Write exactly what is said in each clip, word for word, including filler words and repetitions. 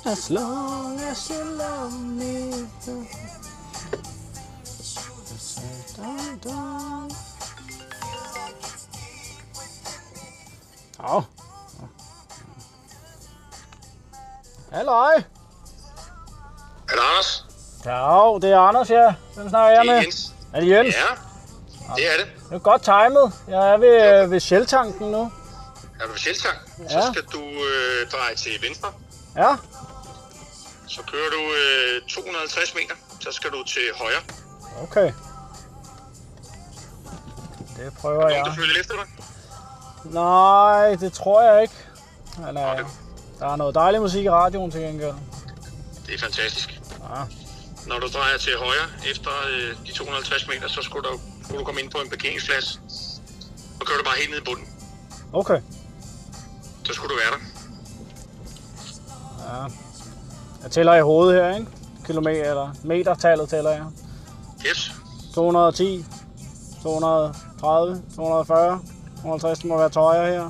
As long as you love me. Dun, dun. Au. Halløj. Er det Anders? Ja, det er Anders, ja. Hvem snakker jeg med? Det er Jens. Er det Jens? Ja, det er det. Det er godt timet. Jeg er ved, ved Shell-tanken nu. Er du ved Shell-tanken? Ja. Så skal du øh, dreje til venstre. Ja. Så kører du øh, to hundrede og halvtreds meter. Så skal du til højre. Okay. Det prøver Er jeg. nogen, der følger efter dig? Nej, det tror jeg ikke. Men, Nå, øh, det, der er noget dejlig musik i radioen til gengæld. det er fantastisk. Ja. Når du drejer til højre efter øh, de to hundrede og halvtreds meter, så skulle du, skulle du komme ind på en parkeringsplads. Så kører du bare helt ned i bunden. Okay. Så skulle du være der. Ja. Jeg tæller i hovedet her, ikke? Kilometer eller metertallet tæller jeg. Yes. to hundrede og ti, to hundrede og tredive, to hundrede og fyrre, to hundrede og halvtreds, det må være til højre her.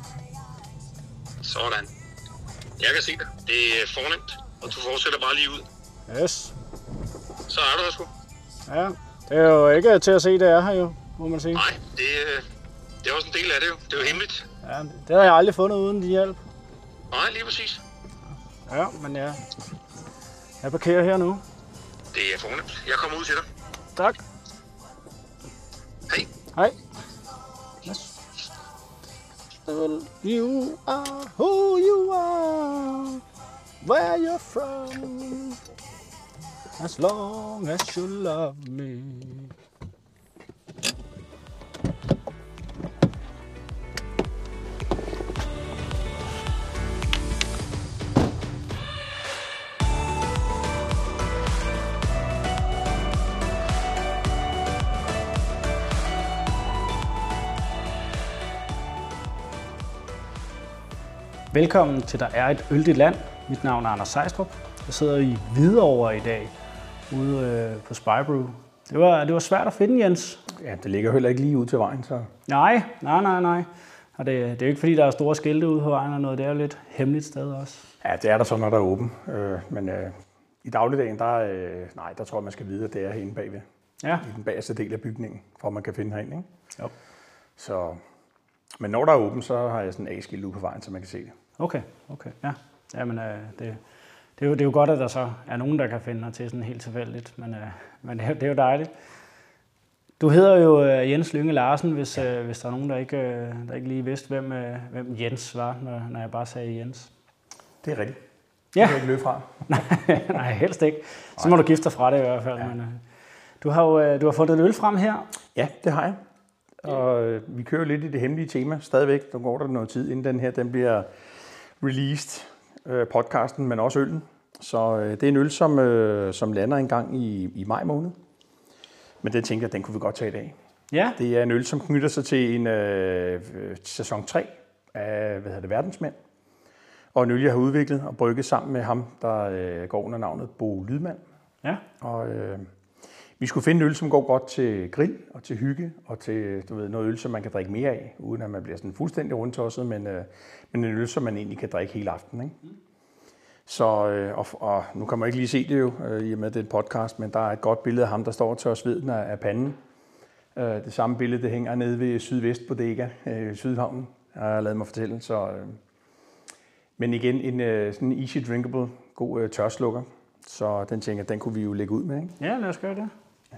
Sådan. Jeg kan se det. Det er fornemt. Og du fortsætter bare lige ud. Yes. Så er du der sgu. Ja, det er jo ikke til at se, det er her jo, må man sige. Nej, det, øh, det er også en del af det jo. Det er jo hemmeligt. Ja, det har jeg aldrig fundet uden din hjælp. Nej, lige præcis. Ja, men ja. Jeg parkerer her nu. Det er fornemt. Jeg kommer ud til dig. Tak. Hej. Hej. Yes. You are who you are, where you're from, as long as you love me. Velkommen til Der er et øldigt land. Mit navn er Anders Sejstrup. Jeg sidder i Hvidovre i dag, ude øh, på Spybrew. Det var, det var svært at finde, Jens. Ja, det ligger heller ikke lige ud til vejen, så... Nej, nej, nej, nej. Og det, det er jo ikke fordi, der er store skilte ude på vejen og noget. Det er jo lidt hemmeligt sted også. Ja, det er der så, når der er åben. Øh, men øh, i dagligdagen, der, øh, nej, der tror jeg, man skal vide, at det er herinde bagved. Ja. I den bagerste del af bygningen, for at man kan finde herinde, ikke? Jo. Så... Men når der er åben, så har jeg sådan en A-skilt ude på vejen, så man kan se det. Okay, okay, ja. Jamen, øh, det, det, er jo, det er jo godt, at der så er nogen, der kan finde dig til sådan helt tilfældigt, men, øh, men det, er, det er jo dejligt. Du hedder jo øh, Jens Lynge Larsen, hvis, øh, hvis der er nogen, der ikke, øh, der ikke lige vidste, hvem, øh, hvem Jens var, når, når jeg bare sagde Jens. Det er rigtigt. Ja. Det kan jeg ikke løbe fra. Nej, helst ikke. Så må du gifte dig fra det i hvert fald. Ja. Men, øh, du har jo øh, du har fået et øl frem her. Ja, det har jeg. Og øh, vi kører lidt i det hemmelige tema stadigvæk. Der går der noget tid, inden den her den bliver released, øh, podcasten, men også øllen. Så øh, det er en øl, som, øh, som lander en gang i, i maj måned. Men den tænker jeg, den kunne vi godt tage i dag. Ja. Det er en øl, som knytter sig til en øh, sæson tre af hvad hedder det, Verdensmænd. Og en øl, jeg har udviklet og brygget sammen med ham, der øh, går under navnet Bo Lydmand. Ja. Og øh, vi skulle finde en øl, som går godt til grill og til hygge og til du ved, noget øl, som man kan drikke mere af, uden at man bliver sådan fuldstændig rundtosset, men, øh, men en øl, som man egentlig kan drikke hele aftenen. Ikke? Mm. Så, øh, og, og nu kan man ikke lige se det jo, øh, i og med det er et podcast, men der er et godt billede af ham, der står til os ved af, af panden. Øh, det samme billede, det hænger nede ved Sydvest Bodega, øh, Sydhavnen, har jeg lavet mig fortælle. Så, øh, men igen, en øh, sådan easy drinkable, god øh, tørslukker. Så den tænker, den kunne vi jo lægge ud med, ikke? Ja, lad os gøre det. Ja.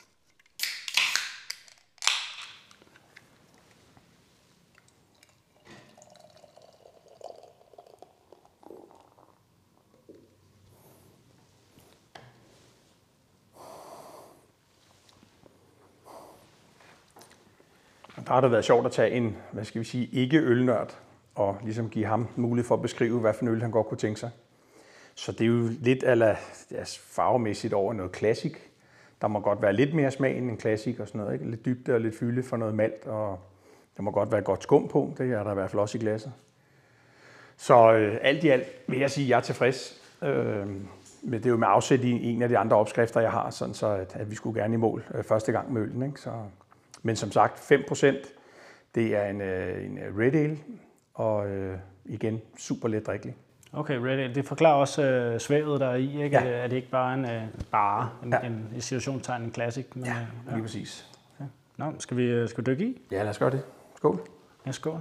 Der har det været sjovt at tage en, hvad skal vi sige, ikke-ølnørd og ligesom give ham mulighed for at beskrive, hvad for en øl han godt kunne tænke sig. Så det er jo lidt ala, altså farvemæssigt over noget klassik. Der må godt være lidt mere smag end en klassik og sådan noget, ikke? Lidt dybde og lidt fylde for noget malt, og der må godt være godt skum på. Det er der i hvert fald også i glasset. Så øh, alt i alt vil jeg sige, at jeg er tilfreds. Øh, men det er jo med afsæt i en af de andre opskrifter, jeg har, sådan så at, at vi skulle gerne i mål øh, første gang med øllen, ikke? Så, men som sagt, fem procent, det er en, øh, en red ale, og øh, igen super let drikkelig. Okay, Red Ale. Det forklarer også øh, svævet der er i, ikke? Ja. Er det ikke bare en, øh, bare en, ja. en, en situationstegn, en classic? Men, ja, øh, ja, lige præcis. Ja. Nå, skal vi, skal vi dykke i? Ja, lad os gøre det. Skål. Ja, skål.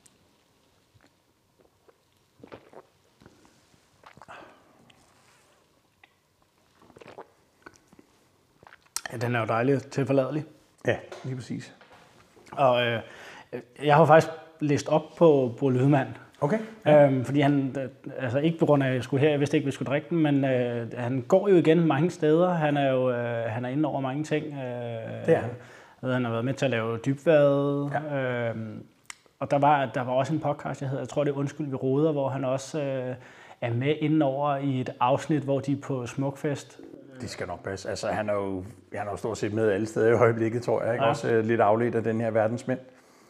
Ja, den er jo dejlig tilforladelig. Ja, lige præcis. Og øh, jeg har faktisk læst op på Bo Lydmand. Okay. Ja. Øhm, fordi han, altså ikke på grund af, at jeg skulle her, jeg vidste ikke, at vi skulle drikke den, men øh, han går jo igen mange steder. Han er jo øh, han er inde over mange ting. Øh, det er han. Ved, han har været med til at lave dybvad. Ja. Øh, og der var, der var også en podcast, jeg hedder, jeg tror det er Undskyld, vi roder, hvor han også øh, er med inde over i et afsnit, hvor de er på Smukfest. Det skal nok passe. Altså, han er jo, han er jo stort set med alle steder i øjeblikket, tror jeg. Ikke? Ja. Også øh, lidt afledt af den her verdensmænd.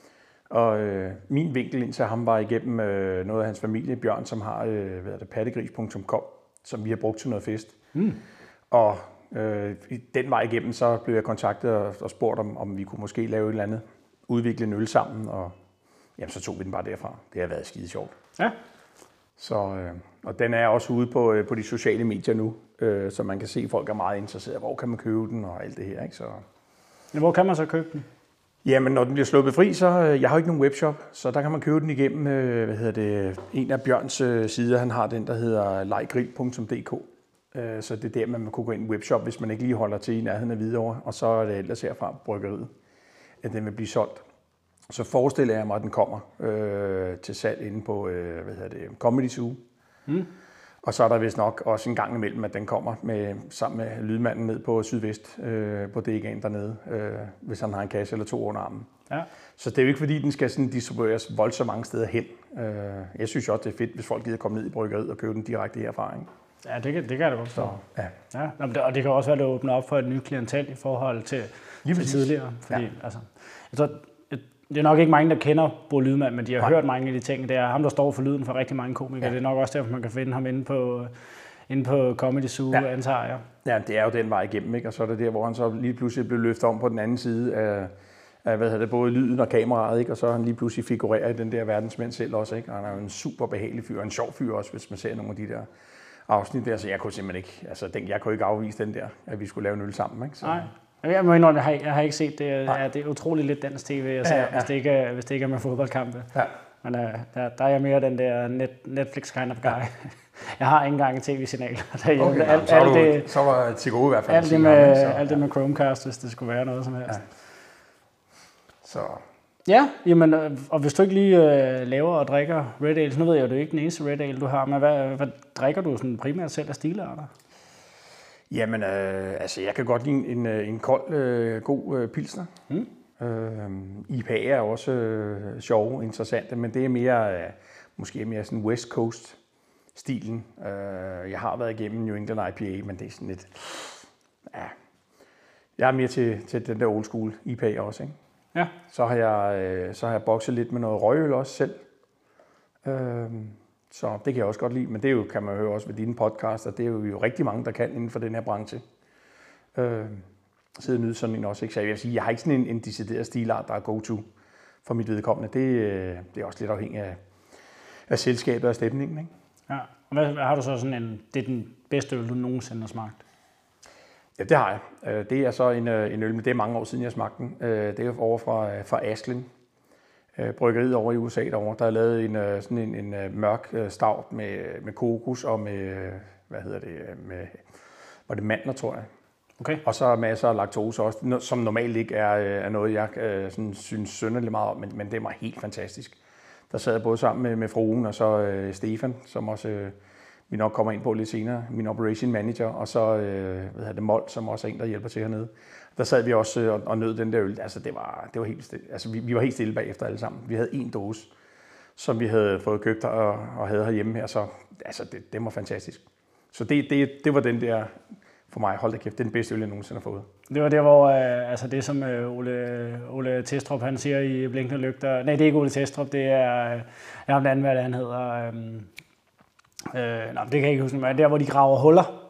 Og øh, min vinkel ind til ham var igennem øh, noget af hans familie, Bjørn, som har øh, hvad er det, pattegris punktum com, som vi har brugt til noget fest. Mm. Og øh, den vej igennem, så blev jeg kontaktet og, og spurgt, om, om vi kunne måske lave et eller andet, udvikle en øl sammen, og jamen, så tog vi den bare derfra. Det har været skide sjovt. Ja. Så, øh, og den er også ude på, øh, på de sociale medier nu, øh, så man kan se, at folk er meget interesserede. Hvor kan man købe den og alt det her, ikke? Så... Ja, hvor kan man så købe den? Jamen, når den bliver sluppet fri, så øh, jeg har ikke nogen webshop, så der kan man købe den igennem, øh, hvad hedder det, en af Bjørns øh, sider, han har den, der hedder lejgrill punktum d k. Øh, så det er der, man kunne gå ind i webshop, hvis man ikke lige holder til i nærheden af Hvidovre, og så er det ellers herfra bryggeriet, at den vil blive solgt. Så forestiller jeg mig, at den kommer øh, til salg inde på, øh, hvad hedder det, Comedy Zoo. Mm. Og så er der vist nok også en gang imellem, at den kommer med, sammen med lydmanden ned på Sydvest, øh, på Degaen dernede, øh, hvis han har en kasse eller to under armen. Ja. Så det er jo ikke fordi, den skal sådan distribueres voldsomt mange steder hen. Øh, jeg synes også, det er fedt, hvis folk gider komme ned i bryggeriet og købe den direkte herfra. Ikke? Ja, det kan, det kan jeg da godt forstå. Ja. Ja, og det kan også være, at det åbner op for et nyt klientel i forhold til, til tidligere. Fordi, ja. altså, jeg tror, det er nok ikke mange, der kender Bo Lydmand, men de har Nej. hørt mange af de ting. Det er ham, der står for lyden for rigtig mange komikere. Ja. Det er nok også derfor, man kan finde ham inde på, inde på Comedy Zoo, ja. antager jeg. Ja, det er jo den vej igennem, ikke? Og så er det der, hvor han så lige pludselig blev løftet om på den anden side af, af hvad hedder det, både lyden og kameraet, ikke? Og så er han lige pludselig figurerer i den der verdensmænd selv også, ikke? Og han er jo en super behagelig fyr, og en sjov fyr også, hvis man ser nogle af de der afsnit der. Så jeg kunne simpelthen ikke, altså den, jeg kunne ikke afvise den der, at vi skulle lave en øl sammen, ikke? Så. Nej. Jeg må indrømme, jeg har, jeg har ikke set det. Ja, det er utroligt lidt dansk tv, jeg ser, ja, ja. Hvis, det ikke er, hvis det ikke er med fodboldkampe. Ja. Men uh, der, der er jeg mere den der net, Netflix kind of guy. Ja. Jeg har ikke engang en tv-signal. Okay, alt, jamen, så, alt det, så var det til gode i hvert fald. Alt det med, alt det med Chromecast, hvis det skulle være noget som helst. Ja. Så... Ja, jamen, og hvis du ikke lige uh, laver og drikker Red Ale, så nu ved jeg jo, det er ikke den eneste Red Ale, du har, men hvad, hvad drikker du sådan primært selv af stilarter? Jamen, øh, altså jeg kan godt lide en, en kold, øh, god øh, pilsner. Mm. Øh, I P A er også øh, sjove, interessante, men det er mere, øh, måske mere sådan West Coast-stilen. Øh, jeg har været igennem New England I P A, men det er sådan lidt, ja, jeg er mere til, til den der old school I P A også, ikke? Ja. Så har jeg, øh, så har jeg bokset lidt med noget røgøl også selv. Øh, Så det kan jeg også godt lide, men det er jo, kan man høre også ved dine podcaster, det er jo, jo rigtig mange, der kan inden for den her branche. Øh, sidde og nyde sådan en også, ikke? Så jeg vil sige, jeg har ikke sådan en, en decideret stilart, der er go-to for mit vedkommende. Det, det er også lidt afhængigt af, af selskabet og stemningen, ikke? Ja, og hvad, har du så sådan en, det er den bedste øl, du nogensinde har smagt? Ja, det har jeg. Det er så en, en øl, men det er mange år siden, jeg smagte den. Det er over fra, fra Ashlyn. Bryggeriet over i U S A derovre, der er lavet en, sådan en, en mørk stout med, med kokos og med, hvad hedder det, med, var det mandler, tror jeg. Okay. Og så masser af laktose også, som normalt ikke er, er noget, jeg sådan, synes synderligt meget om, men, men det var helt fantastisk. Der sad jeg både sammen med, med fruen og så uh, Stefan, som også uh, vi nok kommer ind på lidt senere, min operation manager, og så uh, hvad hedder det, Mold, som også er en, der hjælper til hernede. Der sad vi også og, og nød den der øl. Altså, det var, det var helt stille. Altså, vi, vi var helt stille bagefter alle sammen. Vi havde en dåse, som vi havde fået købt og, og havde herhjemme her, så altså, det, det var fantastisk. Så det, det, det var den der, for mig, hold da kæft, det er den bedste øl, jeg nogensinde har fået. Det var der, hvor, øh, altså det som øh, Ole, Ole Testrup, han siger i Blinkende Lygter, nej, det er ikke Ole Testrup, det er, øh, jeg har den anden, hvad det han hedder, øh, øh, nej, det kan jeg ikke huske, men der, hvor de graver huller. Ja.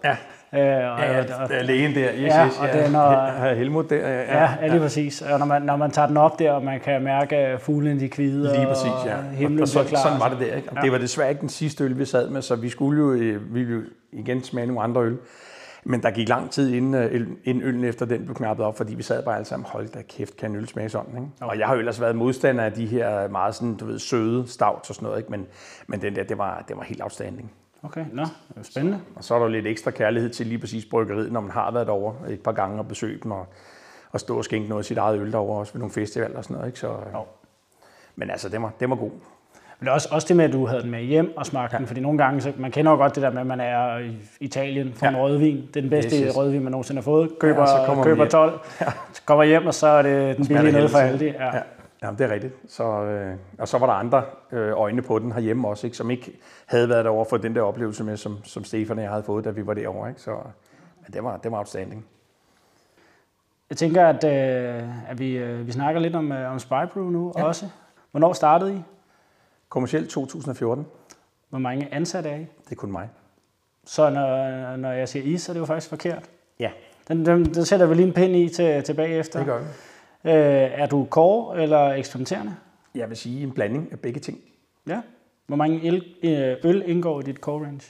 Øh, og, Ja, og, der er lægen der. Yes, ja, yes, og ja. det er når... Ja, Helmut der. Ja, Ja, ja, lige præcis. Og når man, når man tager den op der, og man kan mærke, at fuglene de kvider, lige præcis, ja. og himlen og så, bliver klar. sådan var det der, ikke? Og ja. Det var desværre ikke den sidste øl, vi sad med, så vi skulle jo, vi ville jo igen smage nogle andre øl. Men der gik lang tid, inden, inden øllen efter den blev knappet op, fordi vi sad bare alle sammen, hold da kæft, kan en øl smage sådan, ikke? Okay. Og jeg har jo ellers været modstander af de her meget sådan, du ved, søde stouts og sådan noget, ikke? Men, men den der, det var, det var helt outstanding. Okay, nå, det er spændende. Og så er der jo lidt ekstra kærlighed til lige præcis bryggeriet, når man har været derovre et par gange og besøgt dem, og, og stå og skænke noget af sit eget øl derovre, også ved nogle festivaler og sådan noget, ikke? Så, jo. Men altså, det var, det var god. Men det er også, også det med, at du havde den med hjem og smagte ja. den, fordi nogle gange, så man kender jo godt det der med, at man er i Italien for ja. en rødvin. Det er den bedste yes, yes. rødvin, man nogensinde har fået. Køber, ja, køber tolv, ja. kommer hjem, og så er det den billige nede for Aldi. Ja. Ja. Ja, det er rigtigt. Så, øh, og så var der andre øh, øjne på den herhjemme også, ikke, som ikke havde været derovre for den der oplevelse med, som, som Stefan og jeg havde fået, da vi var derovre. Ikke? Så men det var, det var outstanding. Jeg tænker, at, øh, at vi, øh, vi snakker lidt om, øh, om Spybrew nu ja. også. Hvornår startede I? Kommercielt to tusind og fjorten. Hvor mange ansatte er I? Det er kun mig. Så når, når jeg siger I, så er det jo faktisk forkert? Ja. Den, den, den sætter vi lige en pind i til, til bagefter. Det gør vi. Øh, er du core eller eksperimenterende? Jeg vil sige en blanding af begge ting. Ja. Hvor mange el, øl indgår i dit core range?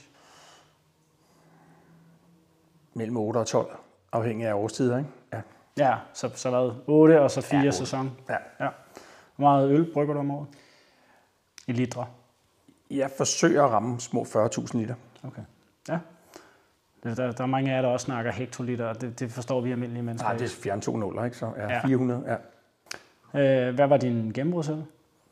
Mellem otte og tolv, afhængig af årstider, ikke? Ja. Ja, så, så hvad? otte og så fire ja, sæson. Ja. ja. Hvor meget øl brygger du om året? I litre? Jeg forsøger at ramme små fyrre tusind liter. Okay. Ja. Der, der er mange af jer, der også snakker hektoliter, og det, det forstår vi almindelige mennesker. Nej, det er fjern to nuller, ikke? Så ja, ja. fire hundrede, ja. Øh, hvad var din gennembrudsøl?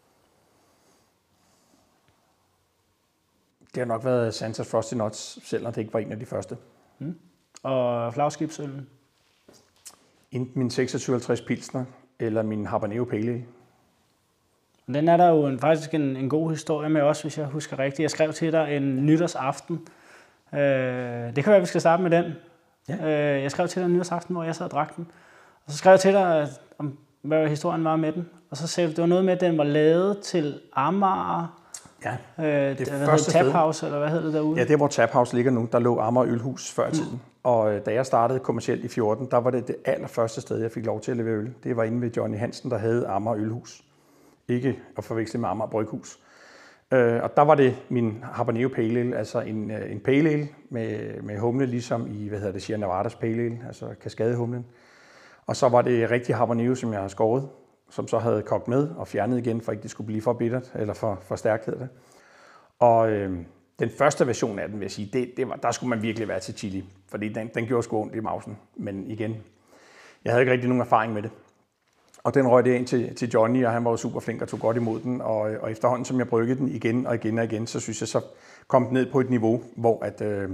Det har nok været Santa's Frosty Nuts, selvom det ikke var en af de første. Mm. Og flagskibsøllen? Enten min seksogtyve halvtreds Pilsner, eller min Habanero Pale Ale. Den er der jo en, faktisk en, en god historie med også, hvis jeg husker rigtigt. Jeg skrev til dig en nytårsaften. Øh, det kan være, at vi skal starte med den. Ja. Øh, jeg skrev til dig en nytårsaften, hvor jeg sad og drak den. Og så skrev jeg til dig, om, hvad historien var med den. Og så sagde du, det var noget med, at den var lavet til Amager. Ja, øh, det første Tap House, eller hvad hedder det derude? Ja, det er, hvor Tap House ligger nu. Der lå Amager Ølhus før i tiden. Mm. Og øh, da jeg startede kommercielt i fjorten, der var det det allerførste sted, jeg fik lov til at levere øl. Det var inde ved Johnny Hansen, der havde Amager Ølhus. Ikke at forveksle med Amager Bryghus. Øh, og der var det min Habanero Pale Ale, altså en, øh, en pale ale med, med humle, ligesom i, hvad hedder det, Sierra Nevadas Pale Ale, altså kaskadehumlen. Og så var det rigtig habanero, som jeg har skåret, som så havde kogt med og fjernet igen, for ikke det skulle blive for bittert, eller for, for stærkt hedder det. Og øh, den første version af den, vil jeg sige, det, det var, der skulle man virkelig være til chili, fordi den, den gjorde sgu ondt i mausen. Men igen, jeg havde ikke rigtig nogen erfaring med det. Og den røg det ind til, til Johnny, og han var jo super flink og tog godt imod den. Og, og efterhånden, som jeg bryggede den igen og igen og igen, så synes jeg, så kom den ned på et niveau, hvor at, øh,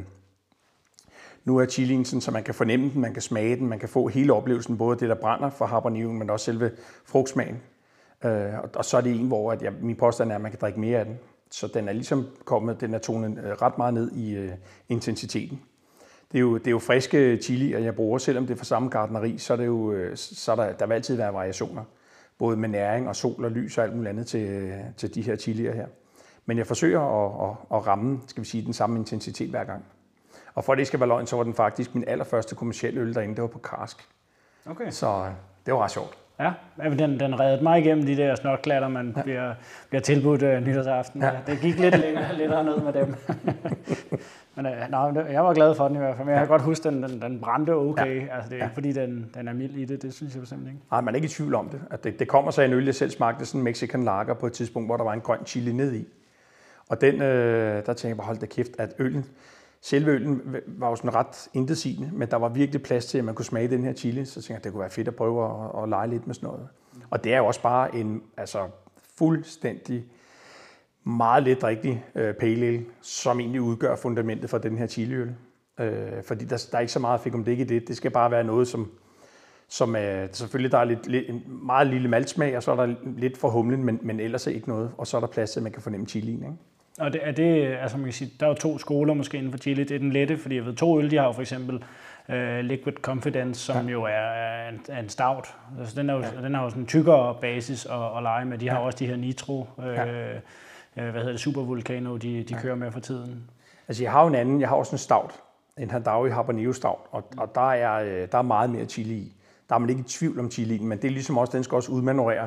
nu er chilien sådan, så man kan fornemme den, man kan smage den, man kan få hele oplevelsen, både det, der brænder for habaneroen, men også selve frugtsmagen. Øh, og, og så er det en, hvor at jeg, min påstand er, at man kan drikke mere af den. Så den er ligesom kommet, den er tonet øh, ret meget ned i øh, intensiteten. Det er, jo, det er jo friske chilier, jeg bruger, selvom det er fra samme gartneri, så er det jo, så er der, der vil altid være variationer. Både med næring og sol og lys og alt muligt andet til, til de her chilier her. Men jeg forsøger at, at, at ramme, skal vi sige, den samme intensitet hver gang. Og for at det skal være løgn, så var den faktisk min allerførste kommercielle øl derinde, det var på karsk. Okay. Så det var ret sjovt. Ja, den, den reddede mig igennem de der snotklatter, man ja. bliver, bliver tilbudt uh, nytårsaften. Ja. Det gik lidt længere, lidt ned med dem. Men uh, nej, jeg var glad for den i hvert fald, men jeg kan ja. godt huske, den, den, den brændte okay. Ja. Altså, det er ja. ikke fordi, den, den er mild i det, det synes jeg bestemt ikke. Nej, man er ikke i tvivl om det. At det, det kommer så en øl, jeg selv smagte, sådan en Mexican lager på et tidspunkt, hvor der var en grøn chili ned i. Og den, øh, der tænkte jeg bare, hold da kæft, at øllen, selve øllen var jo sådan ret intetsigende, men der var virkelig plads til, at man kunne smage den her chili, så tænkte jeg, at det kunne være fedt at prøve at, at lege lidt med sådan noget. Og det er jo også bare en altså, fuldstændig meget let drikkelig øh, pale ale, som egentlig udgør fundamentet for den her chiliøl. Øh, fordi der, der er ikke så meget fik om det ikke i det. Det skal bare være noget, som, som er, selvfølgelig der er lidt, lidt, en meget lille maltsmag, og så er der lidt for humlen, men, men ellers er ikke noget. Og så er der plads til, at man kan fornemme chilien, ikke? Og det, er det, altså man kan sige, der er jo to skoler måske inden for chili. Det er den lette, fordi jeg ved, to øl, de har jo for eksempel uh, Liquid Confidence, som ja. jo er en, en stout. Altså, den, er jo, ja. den har jo sådan en tykkere basis at, at lege med. De har ja. også de her nitro, øh, ja. hvad hedder det, Super Volcano, de, de ja. kører med for tiden. Altså jeg har jo en anden, jeg har også en stout, en Handawi Habanero Stout, og, og der, er, der er meget mere chili i. Der er man ikke i tvivl om chilien, men det er ligesom også, den skal også udmanøvrere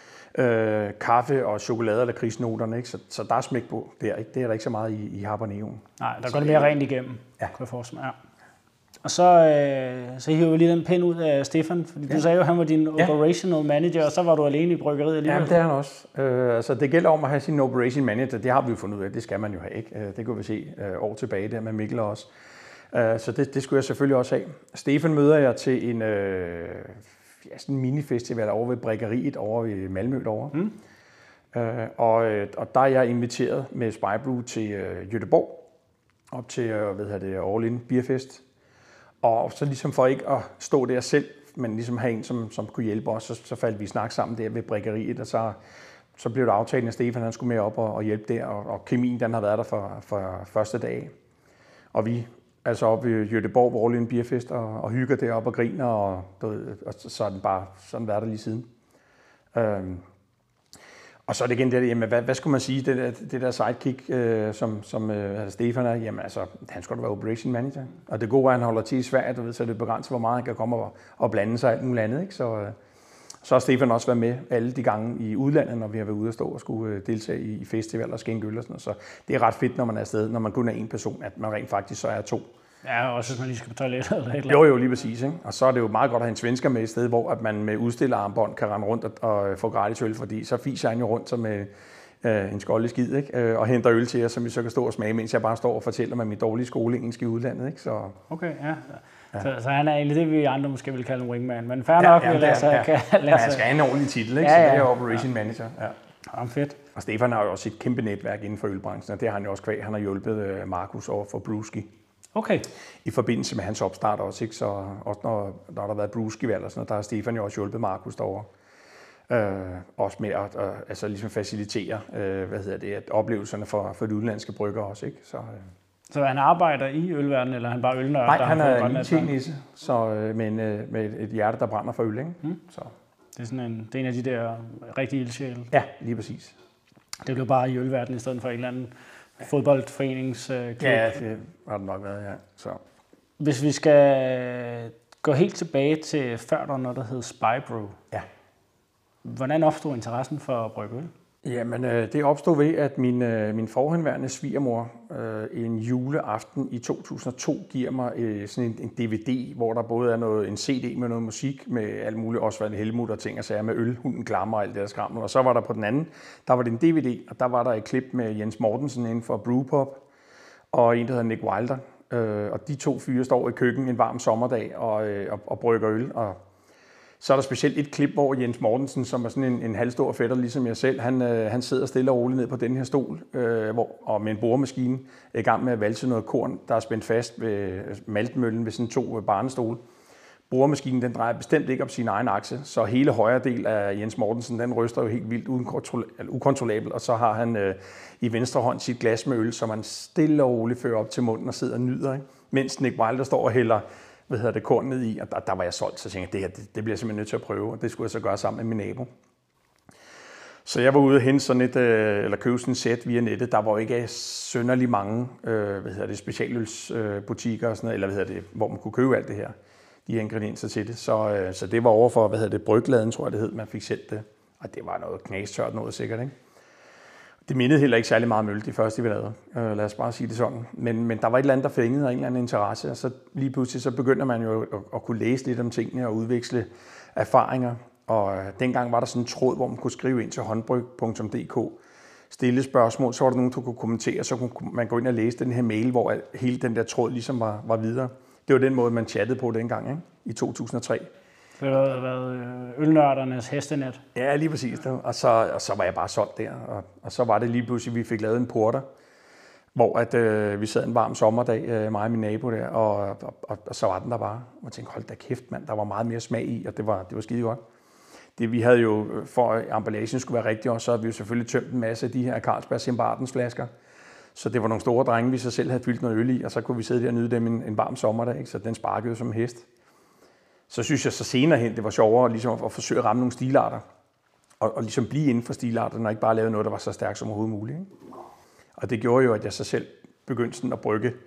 øh, kaffe og chokolade eller krisnoterne, ikke? Så, så der er smæk på der, ikke? Det er der ikke så meget i, i habaneroen. Nej, der går det mere rent igennem. Ja. Kan jeg forestille mig. Ja. Og så, øh, så hiver vi lige den pind ud af Stefan, fordi ja. Du sagde jo, at han var din ja. operational manager, og så var du alene i bryggeriet alligevel. Ja, det er han også. Øh, altså, det gælder om at have sin operation manager, det har vi jo fundet ud af, det skal man jo have, ikke? Det kunne vi se øh, år tilbage der med Mikkel også. Øh, så det, det skulle jeg selvfølgelig også have. Stefan møder jeg til en, øh, ja, sådan en minifestival over ved bryggeriet over ved Malmø derovre. Mm. Øh, og, og der er jeg inviteret med Spybrew til øh, Göteborg, op til øh, hvad hedder det, All In Beerfest. Og så ligesom for ikke at stå der selv, men ligesom have en, som, som kunne hjælpe os, så, så faldt vi snak sammen der ved bryggeriet, og så, så blev det aftalt, at Stefan han skulle med op og, og hjælpe der, og, og kemien den har været der for, for første dag. Og vi altså op ved Göteborg, hvor All In Beerfest, og, og hygger deroppe og griner, og, og så er den bare sådan været der lige siden. Øhm, Og så er det igen det, jamen, hvad, hvad skulle man sige, det der, det der sidekick, øh, som, som øh, Stefan er, jamen altså, han skulle da være operation manager. Og det gode er, at han holder til i Sverige, du ved, så er det begrænset, hvor meget han kan komme og, og blande sig alt muligt andet, ikke? Så, øh, så har Stefan også været med alle de gange i udlandet, når vi har været ude at stå og skulle øh, deltage i, i festivaler og skænke øl og sådan noget. Så det er ret fedt, når man er afsted, når man kun er en person, at man rent faktisk så er to. Ja, også hvis man lige skal på toilettet eller et eller andet. Jo, jo, lige præcis. Ikke? Og så er det jo meget godt at have en svensker med et sted, hvor at man med udstillerarmbånd kan rende rundt og, og få gratis øl, fordi så fiser han jo rundt som med øh, en skoldig skid, ikke? Øh, og henter øl til jer, som vi så kan stå og smage, mens jeg bare står og fortæller mig min dårlige skoleengelsk i udlandet. Ikke? Så, okay, ja. ja. Så, så han er egentlig det, vi andre måske vil kalde en wingman, men fair nok, ja, ja, lad os, ja. kan lade Men han skal have en ordentlig titel, ikke? Ja, ja. Så det er operation ja. manager. Ja. Ja, fedt. Og Stefan har jo også et kæmpe netværk inden for ølbranchen, og det har han jo også kvæg. Han har hjulpet Markus over for Brewski. Okay. I forbindelse med hans opstart også, ikke? Så også når, når der har været Brewski-valg og sådan noget, der har Stefan jo også hjulpet Markus derovre. Øh, også med at øh, altså ligesom facilitere øh, hvad hedder det, at oplevelserne for, for de udenlandske brygger også, ikke? Så, øh. så han arbejder i ølverdenen, eller er han bare ølnørd? Nej, han er en I T-nisse, så øh, med, en, øh, med et hjerte, der brænder for øl, ikke? Mm. Så. Det er sådan en, det er en af de der rigtige ildsjæle. Ja, lige præcis. Det blev bare i ølverdenen i stedet for en eller anden fodboldforeningsklub. Ja, det har det nok været, ja. Så. Hvis vi skal gå helt tilbage til før der noget, der hed Spybrew. Ja. Hvordan opstod interessen for at brygge øl? Jamen, det opstod ved, at min, min forhenværende svigermor øh, en juleaften i to tusind og to giver mig øh, sådan en, en D V D, hvor der både er noget, en C D med noget musik, med alt muligt, også hvad Helmut og ting og sager, med øl, hunden glammer og alt det der skrammel. Og så var der på den anden, der var det en D V D, og der var der et klip med Jens Mortensen inden for Brewpub, og en, der hedder Nick Wilder. Øh, og de to fyre står i køkken en varm sommerdag og, øh, og, og brygger øl, og så er der specielt et klip, hvor Jens Mortensen, som er sådan en, en halvstor fætter, ligesom jeg selv, han, øh, han sidder stille og roligt ned på den her stol, øh, hvor, og med en boremaskine er i gang med at valse noget korn, der er spændt fast ved maltmøllen ved sådan to barnestole. Boremaskinen, den drejer bestemt ikke op sin egen akse, så hele højre del af Jens Mortensen, den ryster jo helt vildt ukontrollabelt, og så har han øh, i venstre hånd sit glas med øl, som han stille og roligt fører op til munden og sidder og nyder, ikke? Mens Nick Wilder står og hælder hvad hedder det, korn ned i, og der, der var jeg solgt, så tænkte jeg, det her, det, det bliver jeg simpelthen nødt til at prøve, og det skulle jeg så gøre sammen med min nabo. Så jeg var ude og hente sådan et, øh, eller købe sådan et sæt via nettet, der var jo ikke synderlig mange, øh, hvad hedder det, specialølsbutikker og sådan noget, eller hvad hedder det, hvor man kunne købe alt det her, de her ingredienser til det. Så, øh, så det var over for, hvad hedder det, Brygladen, tror jeg det hed, man fik sendt det, og det var noget knastørt noget sikkert, ikke? Det mindede heller ikke særlig meget om øl, de første vi lavede. Øh, lad os bare sige det sådan. Men, men der var et eller andet, der fængede, og en eller anden interesse. Og så lige pludselig så begynder man jo at, at kunne læse lidt om tingene og udveksle erfaringer. Og øh, dengang var der sådan en tråd, hvor man kunne skrive ind til håndbryg punktum d k. Stille spørgsmål, så var der nogen, der kunne kommentere, så kunne man gå ind og læse den her mail, hvor hele den der tråd ligesom var, var videre. Det var den måde, man chattede på dengang, ikke? I to tusind og tre. Det har været ølnørdernes hestenet. Ja, lige præcis. Og så, og så var jeg bare solgt der. Og, og så var det lige pludselig, vi fik lavet en porter, hvor at, øh, vi sad en varm sommerdag, øh, mig og min nabo der, og, og, og, og så var den der bare. Og jeg tænkte, hold da kæft, mand, der var meget mere smag i, og det var, det var skide godt. Det, vi havde jo, for at emballagen skulle være rigtig også, så havde vi jo selvfølgelig tømt en masse af de her Carlsberg Simbartens flasker. Så det var nogle store drenge, vi så selv havde fyldt noget øl i, og så kunne vi sidde der og nyde dem en, en varm sommerdag, ikke? Så den sparkede jo som en hest. Så synes jeg så senere hen, det var sjovere ligesom at forsøge at ramme nogle stilarter, og, og ligesom blive inden for stilarterne, og ikke bare lave noget, der var så stærkt som overhovedet muligt, ikke? Og det gjorde jo, at jeg så selv begyndte sådan at brygge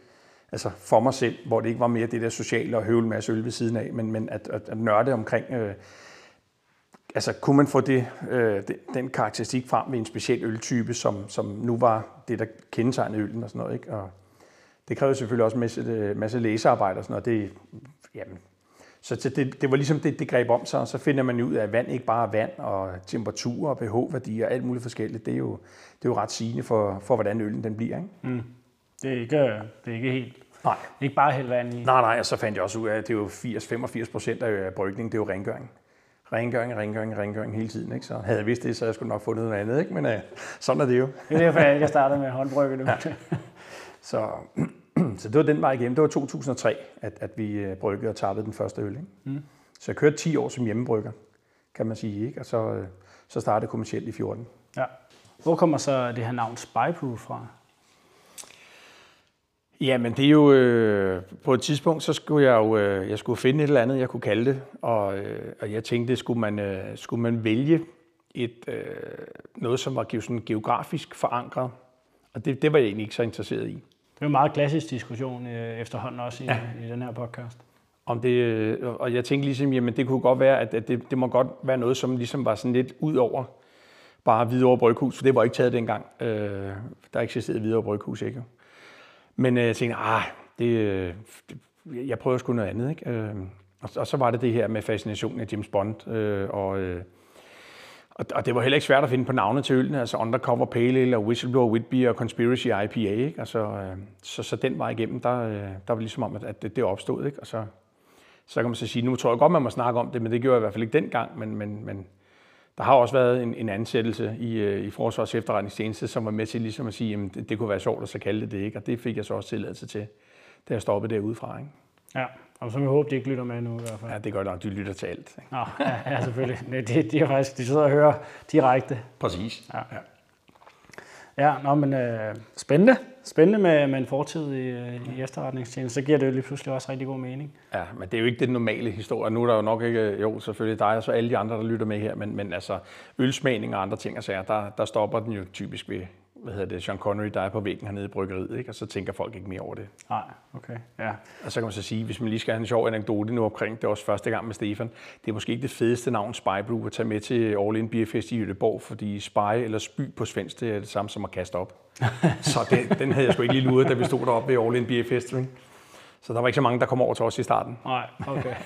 altså for mig selv, hvor det ikke var mere det der sociale og høvle en masse øl ved siden af, men, men at, at, at nørde omkring, øh, altså kunne man få det, øh, det, den karakteristik frem ved en speciel øltype, som, som nu var det, der kendetegnede øllen og sådan noget, ikke? Og det krævede selvfølgelig også en masse, masse læsearbejde og sådan noget. Det, jamen, så det, det var ligesom det, det greb om sig, og så finder man ud af, at vand ikke bare er vand, og temperatur og pH-værdier og alt muligt forskelligt. Det er jo, det er jo ret sigende for, for, hvordan øllen den bliver, ikke? Mm. Det er ikke, det er ikke helt... Nej. Ikke bare helt vand i. Nej, nej, og så fandt jeg også ud af, at det er jo firs til femogfirs procent af brygningen, det er jo rengøring. Rengøring, rengøring, rengøring hele tiden, ikke? Så havde jeg vidst det, så jeg skulle nok fundet noget andet, ikke? Men uh, sådan er det jo. Det er derfor, jeg ikke startede med håndbrygge nu. Ja. Så, så det var den vej igennem. Det var to tusind og tre, at, at vi bryggede og tappede den første øl, ikke? Mm. Så jeg kørte ti år som hjemmebrygger, kan man sige, ikke? Og så, så startede kommercielt i fjorten. Ja. Hvor kommer så det her navn Spyproof fra? Jamen det er jo, øh, på et tidspunkt, så skulle jeg jo, øh, jeg skulle finde et eller andet, jeg kunne kalde det, og, øh, og jeg tænkte, skulle man, øh, skulle man vælge et, øh, noget, som var sådan geografisk forankret, og det, det var jeg egentlig ikke så interesseret i. Det er jo en meget klassisk diskussion øh, efterhånden også i, ja. i den her podcast. Om det, øh, og jeg tænkte ligesom, jamen det kunne godt være, at, at det, det må godt være noget, som ligesom var sådan lidt ud over bare Hvidovre Bryghus, for det var ikke taget dengang. Øh, der eksisterede Hvidovre Bryghus ikke. Men øh, jeg tænkte, ah, det, det, jeg prøver sgu noget andet, ikke? Øh, og, og så var det det her med fascinationen af James Bond, øh, og, øh, og, og det var heller ikke svært at finde på navne til ølene, altså Undercover Pale Ale og Whistleblower Whitby og Conspiracy I P A, ikke? Altså, øh, så, så den var igennem, der, øh, der var ligesom om, at, at det, det opstod, ikke? Og så, så kan man så sige, nu tror jeg godt, man må snakke om det, men det gjorde jeg i hvert fald ikke dengang, men, men, men der har også været en, en ansættelse i, i Forsvars Efterretningstjeneste, som var med til ligesom at sige, at det, det kunne være sjovt at så kalde det det, ikke? Og det fik jeg så også tilladelse til, da jeg stoppede derudefra, ikke? Ja, og så vil jeg håbe, de ikke lytter med nu i hvert fald. Ja, det gør nok, de lytter til alt. Ikke? Nå, ja, ja, selvfølgelig. De, de, er faktisk, de sidder og hører direkte. Præcis. Ja, ja. Ja, nå, men øh, spændende. Spændende med, med en fortid i, i efterretningstjeneste. Så giver det jo lige pludselig også rigtig god mening. Ja, men det er jo ikke den normale historie. Nu er der jo nok ikke, jo selvfølgelig dig og så alle de andre, der lytter med her, men, men altså ølsmagning og andre ting og sager, der, der stopper den jo typisk ved, hvad hedder det, Sean Connery, der er på væggen hernede i bryggeriet, ikke? Og så tænker folk ikke mere over det. Nej, okay, ja. Og så kan man så sige, hvis man lige skal have en sjov anekdote nu omkring, det var også første gang med Stefan, det er måske ikke det fedeste navn Spybrew at tage med til All In Beer Fest i Göteborg, fordi spy eller spy på svensk, det er det samme som at kaste op. Så det, den havde jeg sgu ikke lige luret, da vi stod deroppe ved All In Beer Fest. Ikke? Så der var ikke så mange, der kom over til os i starten. Nej, okay.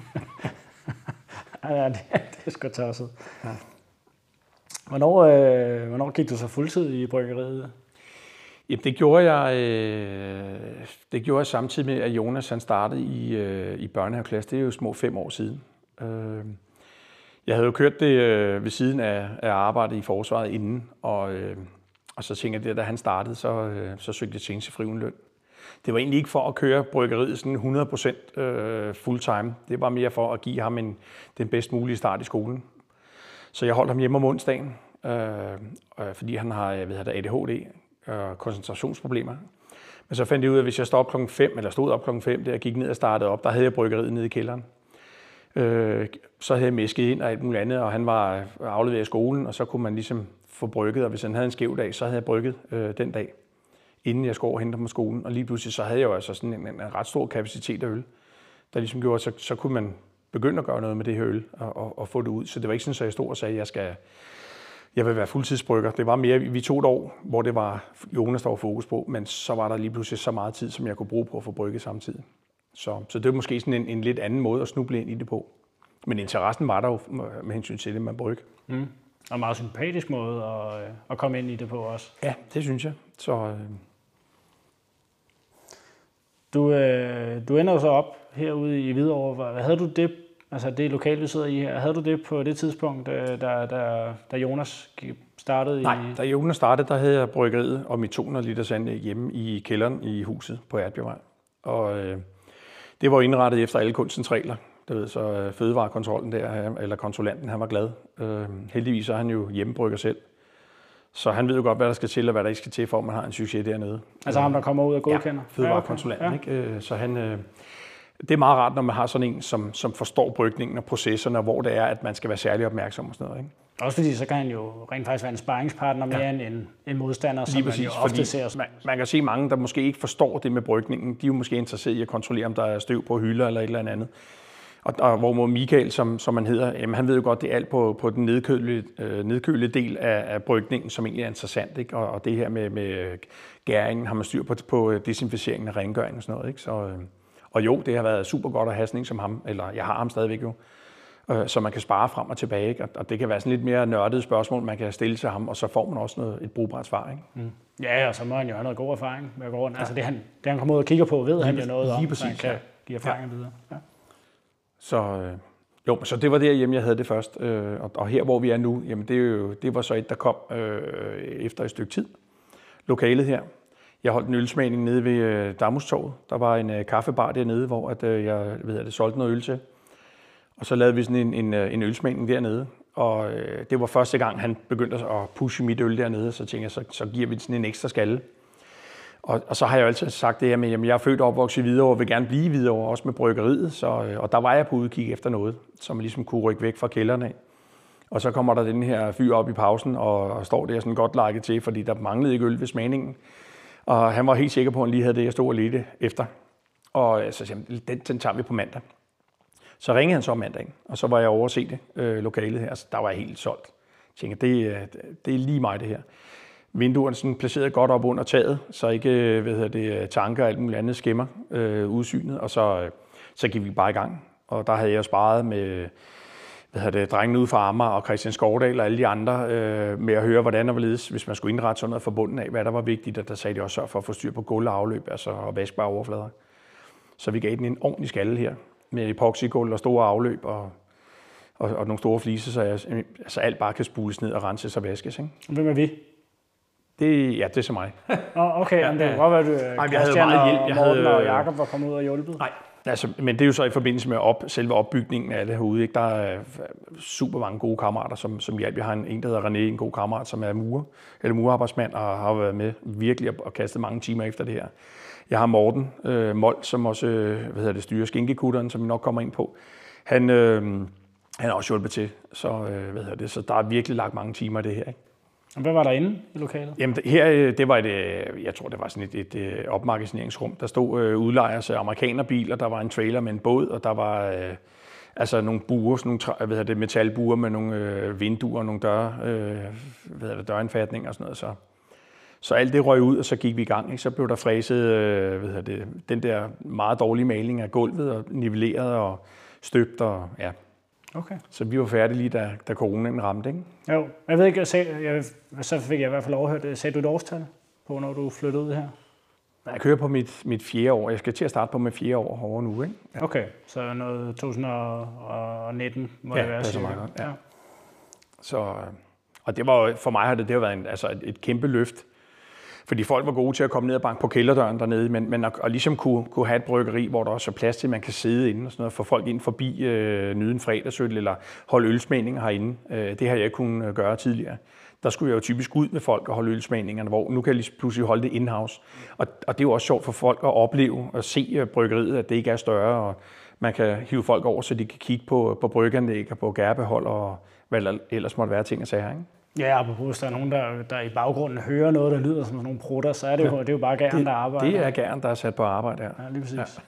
Ja, det, det er sgu tosset. Ja. Hvornår, øh, hvornår gik du så fuldtid i bryggeriet? Jamen, det gjorde jeg, øh, det gjorde jeg samtidig med, at Jonas han startede i, øh, i børnehaveklasse. Det er jo små fem år siden. Øh, jeg havde jo kørt det øh, ved siden af, af arbejdet i forsvaret inden, og, øh, og så tænkte jeg, at da han startede, så, øh, så søgte jeg tjenestefri uden løn. Det var egentlig ikke for at køre bryggeriet sådan hundrede procent øh, fulltime. Det var mere for at give ham en, den bedst mulige start i skolen. Så jeg holdt ham hjemme om onsdagen, øh, øh, fordi han har jeg ved, A D H D og koncentrationsproblemer. Men så fandt jeg ud af, at hvis jeg stod op klokken fem, eller stod op klokken fem, der jeg gik ned og startede op, der havde jeg bryggeriet nede i kælderen. Øh, så havde jeg mæsket ind og alt muligt andet, og han var afleveret i skolen, og så kunne man ligesom få brygget, og hvis han havde en skæv dag, så havde jeg brygget øh, den dag, inden jeg skulle over og hente ham på skolen. Og lige pludselig så havde jeg jo altså sådan en, en ret stor kapacitet af øl, der ligesom gjorde, så, så kunne man begynde at gøre noget med det her øl og, og, og få det ud. Så det var ikke sådan, at jeg stod og sagde, at jeg skal, jeg vil være fuldtidsbrygger. Det var mere, vi tog et år, hvor det var Jonas, der var fokus på, men så var der lige pludselig så meget tid, som jeg kunne bruge på at få brygget samtidig. Så, så det var måske sådan en, en lidt anden måde at snuble ind i det på. Men interessen var der jo med hensyn til det, man brygge. Mm. Og en meget sympatisk måde at, at komme ind i det på også. Ja, det synes jeg. Så, øh... du, øh, du ender jo så op herude i Hvidovre. Hvad havde du det, altså det lokale, vi sidder i her, havde du det på det tidspunkt, da, da, da Jonas startede? Nej, i... da Jonas startede, der havde jeg bryggeriet og mit to hundrede liters anlæg hjemme i kælderen i huset på Erbjergvej. Og øh, det var indrettet efter alle kunstens regler. Det ved så øh, fødevarekontrollen der, eller kontrollanten, han var glad. Øh, heldigvis er han jo hjemmebrygger selv. Så han ved jo godt, hvad der skal til, og hvad der ikke skal til, for at man har en succes dernede. Altså ham, der kommer ud og godkender? Ja, fødevarekonsulenten. Ja, okay. Ikke? Så han, øh, det er meget rart, når man har sådan en, som, som forstår brygningen og processerne, og hvor det er, at man skal være særlig opmærksom og sådan noget. Ikke? Også fordi så kan han jo rent faktisk være en sparringspartner mere ja. end en, en modstander, som præcis, man jo ofte ser. Man, man kan se mange, der måske ikke forstår det med brygningen. De er jo måske interesseret i at kontrollere, om der er støv på hylder eller et eller andet. Og, og hvor Michael, som, som man hedder, jamen, han ved jo godt, det er alt på, på den nedkølede, øh, nedkølede del af, af brygningen, som egentlig er interessant. Ikke? Og, og det her med, med gæringen har man styr på, på desinficeringen og rengøringen og sådan noget. Ikke? Så, øh, og jo, det har været super godt at have sådan en som ham, eller jeg har ham stadigvæk jo, øh, så man kan spare frem og tilbage. Ikke? Og, og det kan være sådan lidt mere nørdede spørgsmål, man kan stille til ham, og så får man også noget, et brugbart svar. Ikke? Mm. Ja, og så må han jo have noget god erfaring med at gå rundt. Ja. Altså det han, det han kommer ud og kigger på, ved lige, han jo noget om, så han kan give erfaring ja. videre. Ja. Så, øh, jo, så det var der hjemme, jeg havde det først. Øh, og, og her, hvor vi er nu, jamen det, er jo, det var så et, der kom øh, efter et stykke tid. Lokalet her. Jeg holdt en ølsmagning nede ved øh, Damhustorvet. Der var en øh, kaffebar dernede, hvor at, øh, jeg ved, at det solgte noget øl til. Og så lavede vi sådan en, en, en ølsmagning dernede. Og øh, det var første gang, han begyndte at pushe mit øl dernede. Så tænkte jeg, så, så giver vi sådan en ekstra skalle. Og, og så har jeg jo altid sagt det her med, at jeg er født og opvokset i Hvidovre og vil gerne blive i Hvidovre, også med bryggeriet. Så, og der var jeg på udkig efter noget, som man ligesom kunne rykke væk fra kælderen af. Og så kommer der den her fyr op i pausen og, og står der sådan godt lakket til, fordi der manglede ikke øl ved smagningen. Og han var helt sikker på, at han lige havde det, jeg stod og ledte efter. Og så sagde han, den, den tager vi på mandag. Så ringede han så om mandagen, og så var jeg over at se det øh, lokalet her. Så der var jeg helt solgt. Jeg tænkte, det, det er lige mig det her. Vinduerne sådan placeret godt op under taget, så ikke hvad hedder det, tanker og alt muligt andet skimmer øh, udsynet. Og så, øh, så gik vi bare i gang. Og der havde jeg sparet med hvad hedder det, drengene ude fra Amager og Christian Skovdal og alle de andre øh, med at høre, hvordan der var ledes, hvis man skulle indrette sådan noget forbundet af, hvad der var vigtigt. Og der sagde de også sørg for at få styr på gulv og afløb, altså og vaskbare overflader. Så vi gav den en ordentlig skalle her med epoxygulv og store afløb og, og, og nogle store fliser, så jeg, altså alt bare kan spules ned og renses og vaskes. Ikke? Hvem er vi? Det, ja, det er så mig. Oh, okay, ja, men det kunne godt være, at du, Christian og Morten havde... og Jakob var kommet ud og hjulpet. Nej, altså, men det er jo så i forbindelse med op, selve opbygningen af det herude. Ikke? Der er super mange gode kammerater, som, som hjælper. Jeg har en, en, der hedder René, en god kammerat, som er murer, eller murarbejdsmand, og har været med virkelig og kastet mange timer efter det her. Jeg har Morten øh, Mold, som også øh, hvad hedder det, styrer skinkekutteren, som vi nok kommer ind på. Han, øh, han har også hjulpet til, så, øh, hvad hedder det, så der er virkelig lagt mange timer i det her. Ikke? Og hvad var der inde i lokalet? Jamen her, det var et, jeg tror det var sådan et, et opmagasineringsrum. Der stod øh, udlejers amerikanerbiler, der var en trailer med en båd, og der var øh, altså nogle buer, sådan nogle hvad hedder det, metalbuer med nogle øh, vinduer, nogle døre, øh, hvad hedder det, dørindfatning og sådan noget. Så, så alt det røg ud, og så gik vi i gang. Ikke? Så blev der fræset øh, hvad hedder det, den der meget dårlige maling af gulvet, og nivelleret og støbt og ja. Okay. Så vi var færdige lige, da, da coronaen ramte, ikke? Jo, jeg ved ikke, jeg sagde, jeg, så fik jeg i hvert fald overhørt det. Sagde du et årstal på, når du flyttede ud her? Jeg kører på mit, mit fjerde år. Jeg skal til at starte på mit fjerde år over nu, ikke? Ja. Okay, så noget to tusind og nitten må ja, det være. Ja, det er meget godt. Ja. Ja. Så, og det var, for mig har det, det har været en, altså et, et kæmpe løft. Fordi folk var gode til at komme ned og banke på kælderdøren dernede, men, men at, at ligesom kunne, kunne have et bryggeri, hvor der også er plads til, at man kan sidde inde og sådan noget, få folk ind forbi, øh, nyde en fredagsøl eller holde ølsmagninger herinde. Øh, det har jeg ikke kunnet gøre tidligere. Der skulle jeg jo typisk ud med folk og holde ølsmagningerne, hvor nu kan jeg lige pludselig holde det in-house. Og, og det er jo også sjovt for folk at opleve og se bryggeriet, at det ikke er større, og man kan hive folk over, så de kan kigge på, på bryggeanlæg og på gærbehold og hvad der ellers måtte være ting og sager, ikke? Ja, apropos, hvis der er nogen, der, der i baggrunden hører noget, der lyder som nogle prutter, så er det jo, ja. det er jo bare gæren, der arbejder. Det er gæren, der er sat på arbejde her. Ja, lige præcis.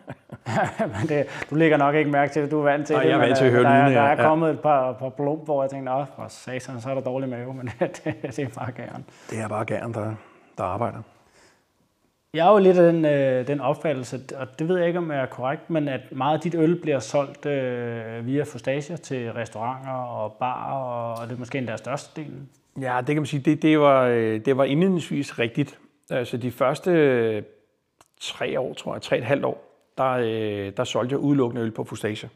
Ja. Men det, du lægger nok ikke mærke til det, du er vant til Nej, det. Jeg er vant til at høre der, lydene. Der er ja. kommet et par, par blum, hvor jeg tænkte, åh, for satan, så er der dårlig mave, men det, det er bare gæren. Det er bare gæren, der, der arbejder. Jeg er jo lidt af den, øh, den opfattelse, og det ved jeg ikke, om jeg er korrekt, men at meget af dit øl bliver solgt øh, via Fustasia til restauranter og barer, og det er måske endda der største delen. Ja, det kan man sige, det, det, var, det var indledningsvis rigtigt. Altså de første tre år, tror jeg, tre og et halvt år, der, der solgte jeg udelukkende øl på Fustasia.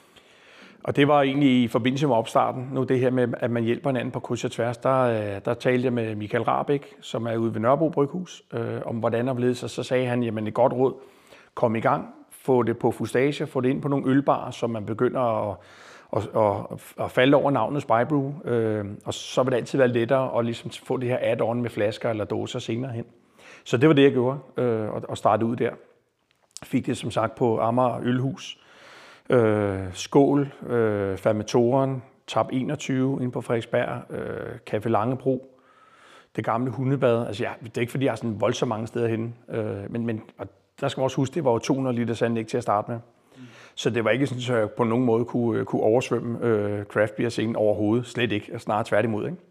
Og det var egentlig i forbindelse med opstarten. Nu det her med, at man hjælper hinanden på kryds og tværs, der, der talte jeg med Michael Rahbek, som er ude ved Nørrebro Bryghus, øh, om hvordan der blev sig. Så sagde han, jamen et godt råd, kom i gang, få det på Fustasia, få det ind på nogle ølbarer, så man begynder at Og, og, og falde over navnet Spybrew, øh, og så vil det altid være lettere at ligesom få det her add-on med flasker eller dåser senere hen. Så det var det, jeg gjorde, øh, og, og starte ud der. Fik det som sagt på Amager Ølhus, øh, Skål, øh, Fermentoren, Tab enogtyve inde på Frederiksberg, øh, Café Langebro, det gamle hundebad. Altså ja, det er ikke fordi, jeg er sådan voldsomt mange steder henne, øh, men, men og der skal man også huske, det var jo to hundrede liters anlæg til at starte med. Mm. Så det var ikke sådan, at jeg på nogen måde kunne, kunne oversvømme øh, craft beer-scenen overhovedet. Slet ikke, snarere tværtimod, ikke?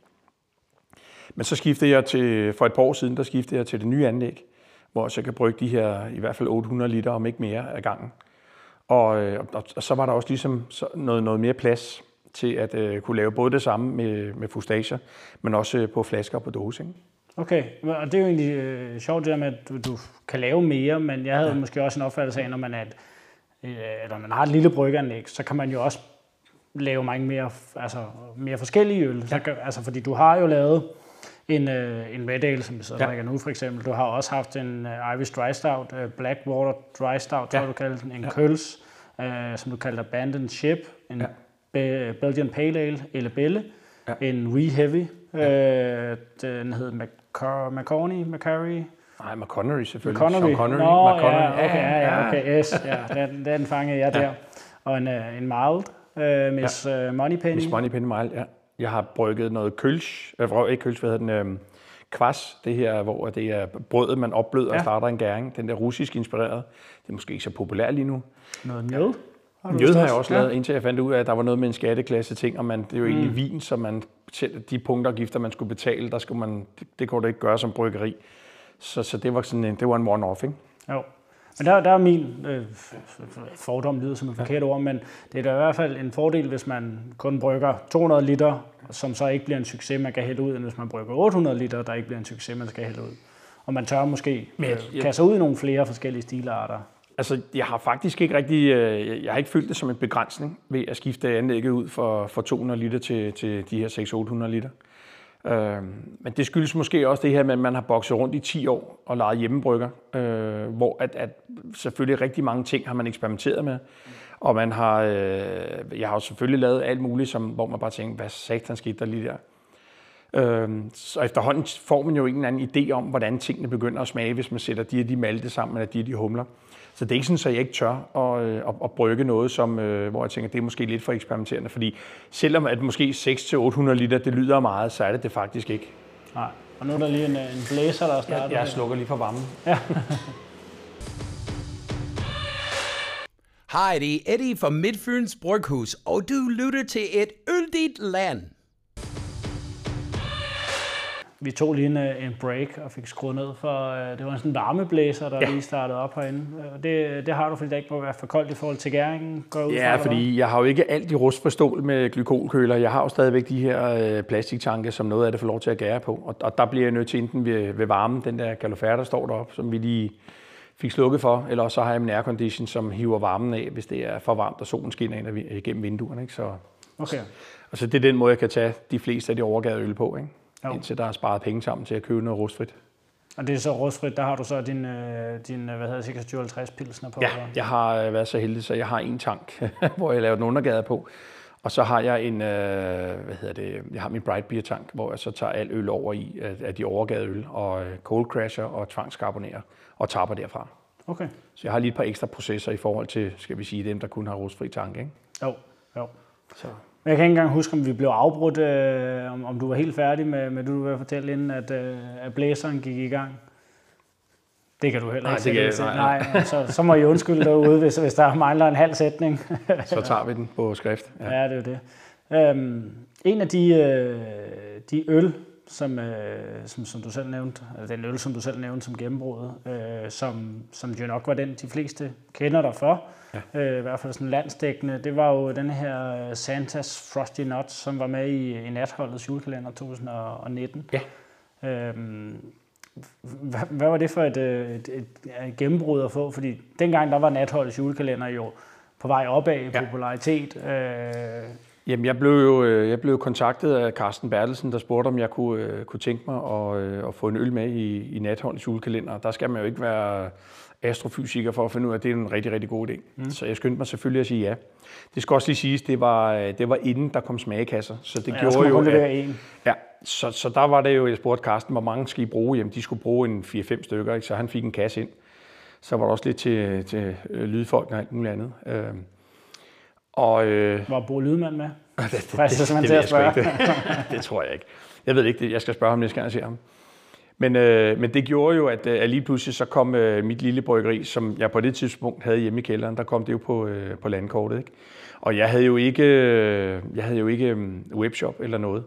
Men så skiftede jeg til, for et par år siden, der skiftede jeg til det nye anlæg, hvor jeg kan brygge de her i hvert fald otte hundrede liter, om ikke mere, af gangen. Og, og, og så var der også ligesom noget, noget mere plads til at uh, kunne lave både det samme med, med fustager, men også på flasker og på dåse, ikke? Okay, og det er jo egentlig øh, sjovt det der med, at du, du kan lave mere, men jeg havde ja. måske også en opfattelse af, når man, er et, øh, eller man har et lille bryggeanlæg, så kan man jo også lave mange mere, altså, mere forskellige øl. Ja. Så kan, altså, fordi du har jo lavet en, øh, en Red Ale, som vi sidder ja. drikker nu for eksempel. Du har også haft en uh, Irish Dry Stout, uh, Blackwater Dry Stout, tror ja. du kalder den, en ja. Køls, uh, som du kalder Abandoned Ship, en ja. Be- Belgian Pale Ale, eller Belle, ja. en Wee Heavy, ja. uh, den hed McCorney, McCarry. Nej, McConnery selvfølgelig. McConnery. Connery. Nå, McConnery. ja, okay, ja, ja, okay, yes, ja, den, den fangede jeg der. Ja. Og en, uh, en Mild, uh, Miss ja. uh, Moneypenny. Miss Moneypenny Mild, ja. Jeg har brygget noget kølsch, øh, ikke kølsch, hvad hedder den, øh, kvass, det her, hvor det er brødet, man opbløder ja. og starter en gæring. Den der russisk inspireret. Det er måske ikke så populært lige nu. Noget mjød? Mjød har jeg også ja. lavet, indtil jeg fandt ud af, at der var noget med en skatteklasse ting, og man, det er jo mm. egentlig vin, så man, de punkter man skulle betale, der skulle man, det, det kunne du ikke gøre som bryggeri. Så, så det var sådan en, det var en one-off, ikke? Jo. Men der, der er min øh, fordom, lyder som et forkert ord, men det er da i hvert fald en fordel, hvis man kun brygger to hundrede liter, som så ikke bliver en succes, man kan hælde ud, end hvis man brygger otte hundrede liter, der ikke bliver en succes, man skal hælde ud. Og man tør måske øh, kaste ud i nogle flere forskellige stilarter. Altså, jeg har faktisk ikke rigtig, øh, jeg har ikke følt det som en begrænsning ved at skifte anlægget ud for, for to hundrede liter til, til de her seks til otte hundrede liter. Øh, men det skyldes måske også det her med, at man har bokset rundt i ti år og leget hjemmebrygger, øh, hvor at, at selvfølgelig rigtig mange ting har man eksperimenteret med, og man har, øh, jeg har jo selvfølgelig lavet alt muligt, som, hvor man bare tænker, hvad satan skete der lige der? Øh, så efterhånden får man jo en eller anden idé om, hvordan tingene begynder at smage, hvis man sætter de og de malte sammen, eller de og de humler. Så det er ikke sådan, at jeg ikke tør at, at, at brygge noget, som, øh, hvor jeg tænker, det er måske lidt for eksperimenterende. Fordi selvom at måske seks til otte hundrede liter, det lyder meget, så er det det faktisk ikke. Nej, og nu er der lige en, en blæser, der starter. Jeg, jeg slukker lige for varmen. Ja. Hej, det er Eddie fra Midtfyns Bryghus, og du lytter til et øldigt land. Vi tog lige en, en break og fik skruet ned, for uh, det var en sådan varmeblæser, der ja. lige startede op herinde. Det, det har du, fordi det ikke må være for koldt i forhold til gæringen? Går ud ja, fra, fordi jeg har jo ikke alt i rustfri stål med glykolkøler. Jeg har jo stadigvæk de her øh, plastiktanke, som noget af det får lov til at gære på. Og, og der bliver jeg nødt til enten ved, ved varmen, den der kalorifer, der står deroppe, som vi lige fik slukket for. Eller så har jeg en aircondition, som hiver varmen af, hvis det er for varmt, og solen skinner ind igennem vinduerne. Ikke? Så, okay. Og så det er den måde, jeg kan tage de fleste af de overgavede øl på, ikke? Indtil der er sparet penge sammen til at købe noget rustfrit. Og det er så rustfrit, der har du så din, din hvad hedder det, seksogtyve halvtreds pilsner på? Ja, jeg har været så heldig, så jeg har en tank, hvor jeg laver den undergade på. Og så har jeg en, hvad hedder det, jeg har min Bright Beer tank, hvor jeg så tager al øl over i af de overgade øl, og cold crasher og tvangskarbonerer, og tapper derfra. Okay. Så jeg har lige et par ekstra processer i forhold til, skal vi sige, dem, der kun har rustfri tank, ikke? Jo, jo. Så. Jeg kan ikke engang huske, om vi blev afbrudt, øh, om, om du var helt færdig med, med det, du vil fortælle, inden at, øh, at blæseren gik i gang. Det kan du heller nej, ikke. Det kan jeg, nej, nej. Så, så må I undskylde derude, hvis, hvis der mangler en halv sætning. Så tager vi den på skrift. Ja, ja, det er det. Øhm, en af de, øh, de øl, som, øh, som, som du selv nævnte, altså den øl, som du selv nævnte som gennembruddet, øh, som, som jo nok var den, de fleste kender dig for, ja. øh, i hvert fald sådan landsdækkende, det var jo den her Santas Frosty Nuts, som var med i, i Natholdets julekalender to tusind og nitten. Ja. Øhm, hvad, hvad var det for et, et, et, et gennembrud at få? Fordi dengang der var Natholdets julekalender jo på vej opad i ja. popularitet. Øh, Jamen, jeg blev jo jeg blev kontaktet af Carsten Bertelsen, der spurgte, om jeg kunne, kunne tænke mig at, at få en øl med i, i Natholdets julekalender. Der skal man jo ikke være astrofysiker for at finde ud af, at det er en rigtig, rigtig god idé. Mm. Så jeg skyndte mig selvfølgelig at sige ja. Det skal også lige siges, det var, det var inden der kom smagekasser. Så det ja, gjorde jo, at, en. Ja, så, så der var det jo, jeg spurgte Carsten, hvor mange skal I bruge? Jamen, de skulle bruge en fire fem stykker, ikke? Så han fik en kasse ind. Så var der også lidt til, til lydfolk og alt muligt andet. Og, øh, var Bo Lydmand med? det, det, Fristes man det, til det, at spørge. det, det tror jeg ikke. Jeg ved ikke det. Jeg skal spørge ham næste gang, jeg ser ham. Men, øh, men det gjorde jo, at, at lige pludselig så kom øh, mit lille bryggeri, som jeg på det tidspunkt havde hjemme i kælderen, der kom det jo på, øh, på landkortet. Ikke? Og jeg havde jo ikke, øh, jeg havde jo ikke øh, webshop eller noget.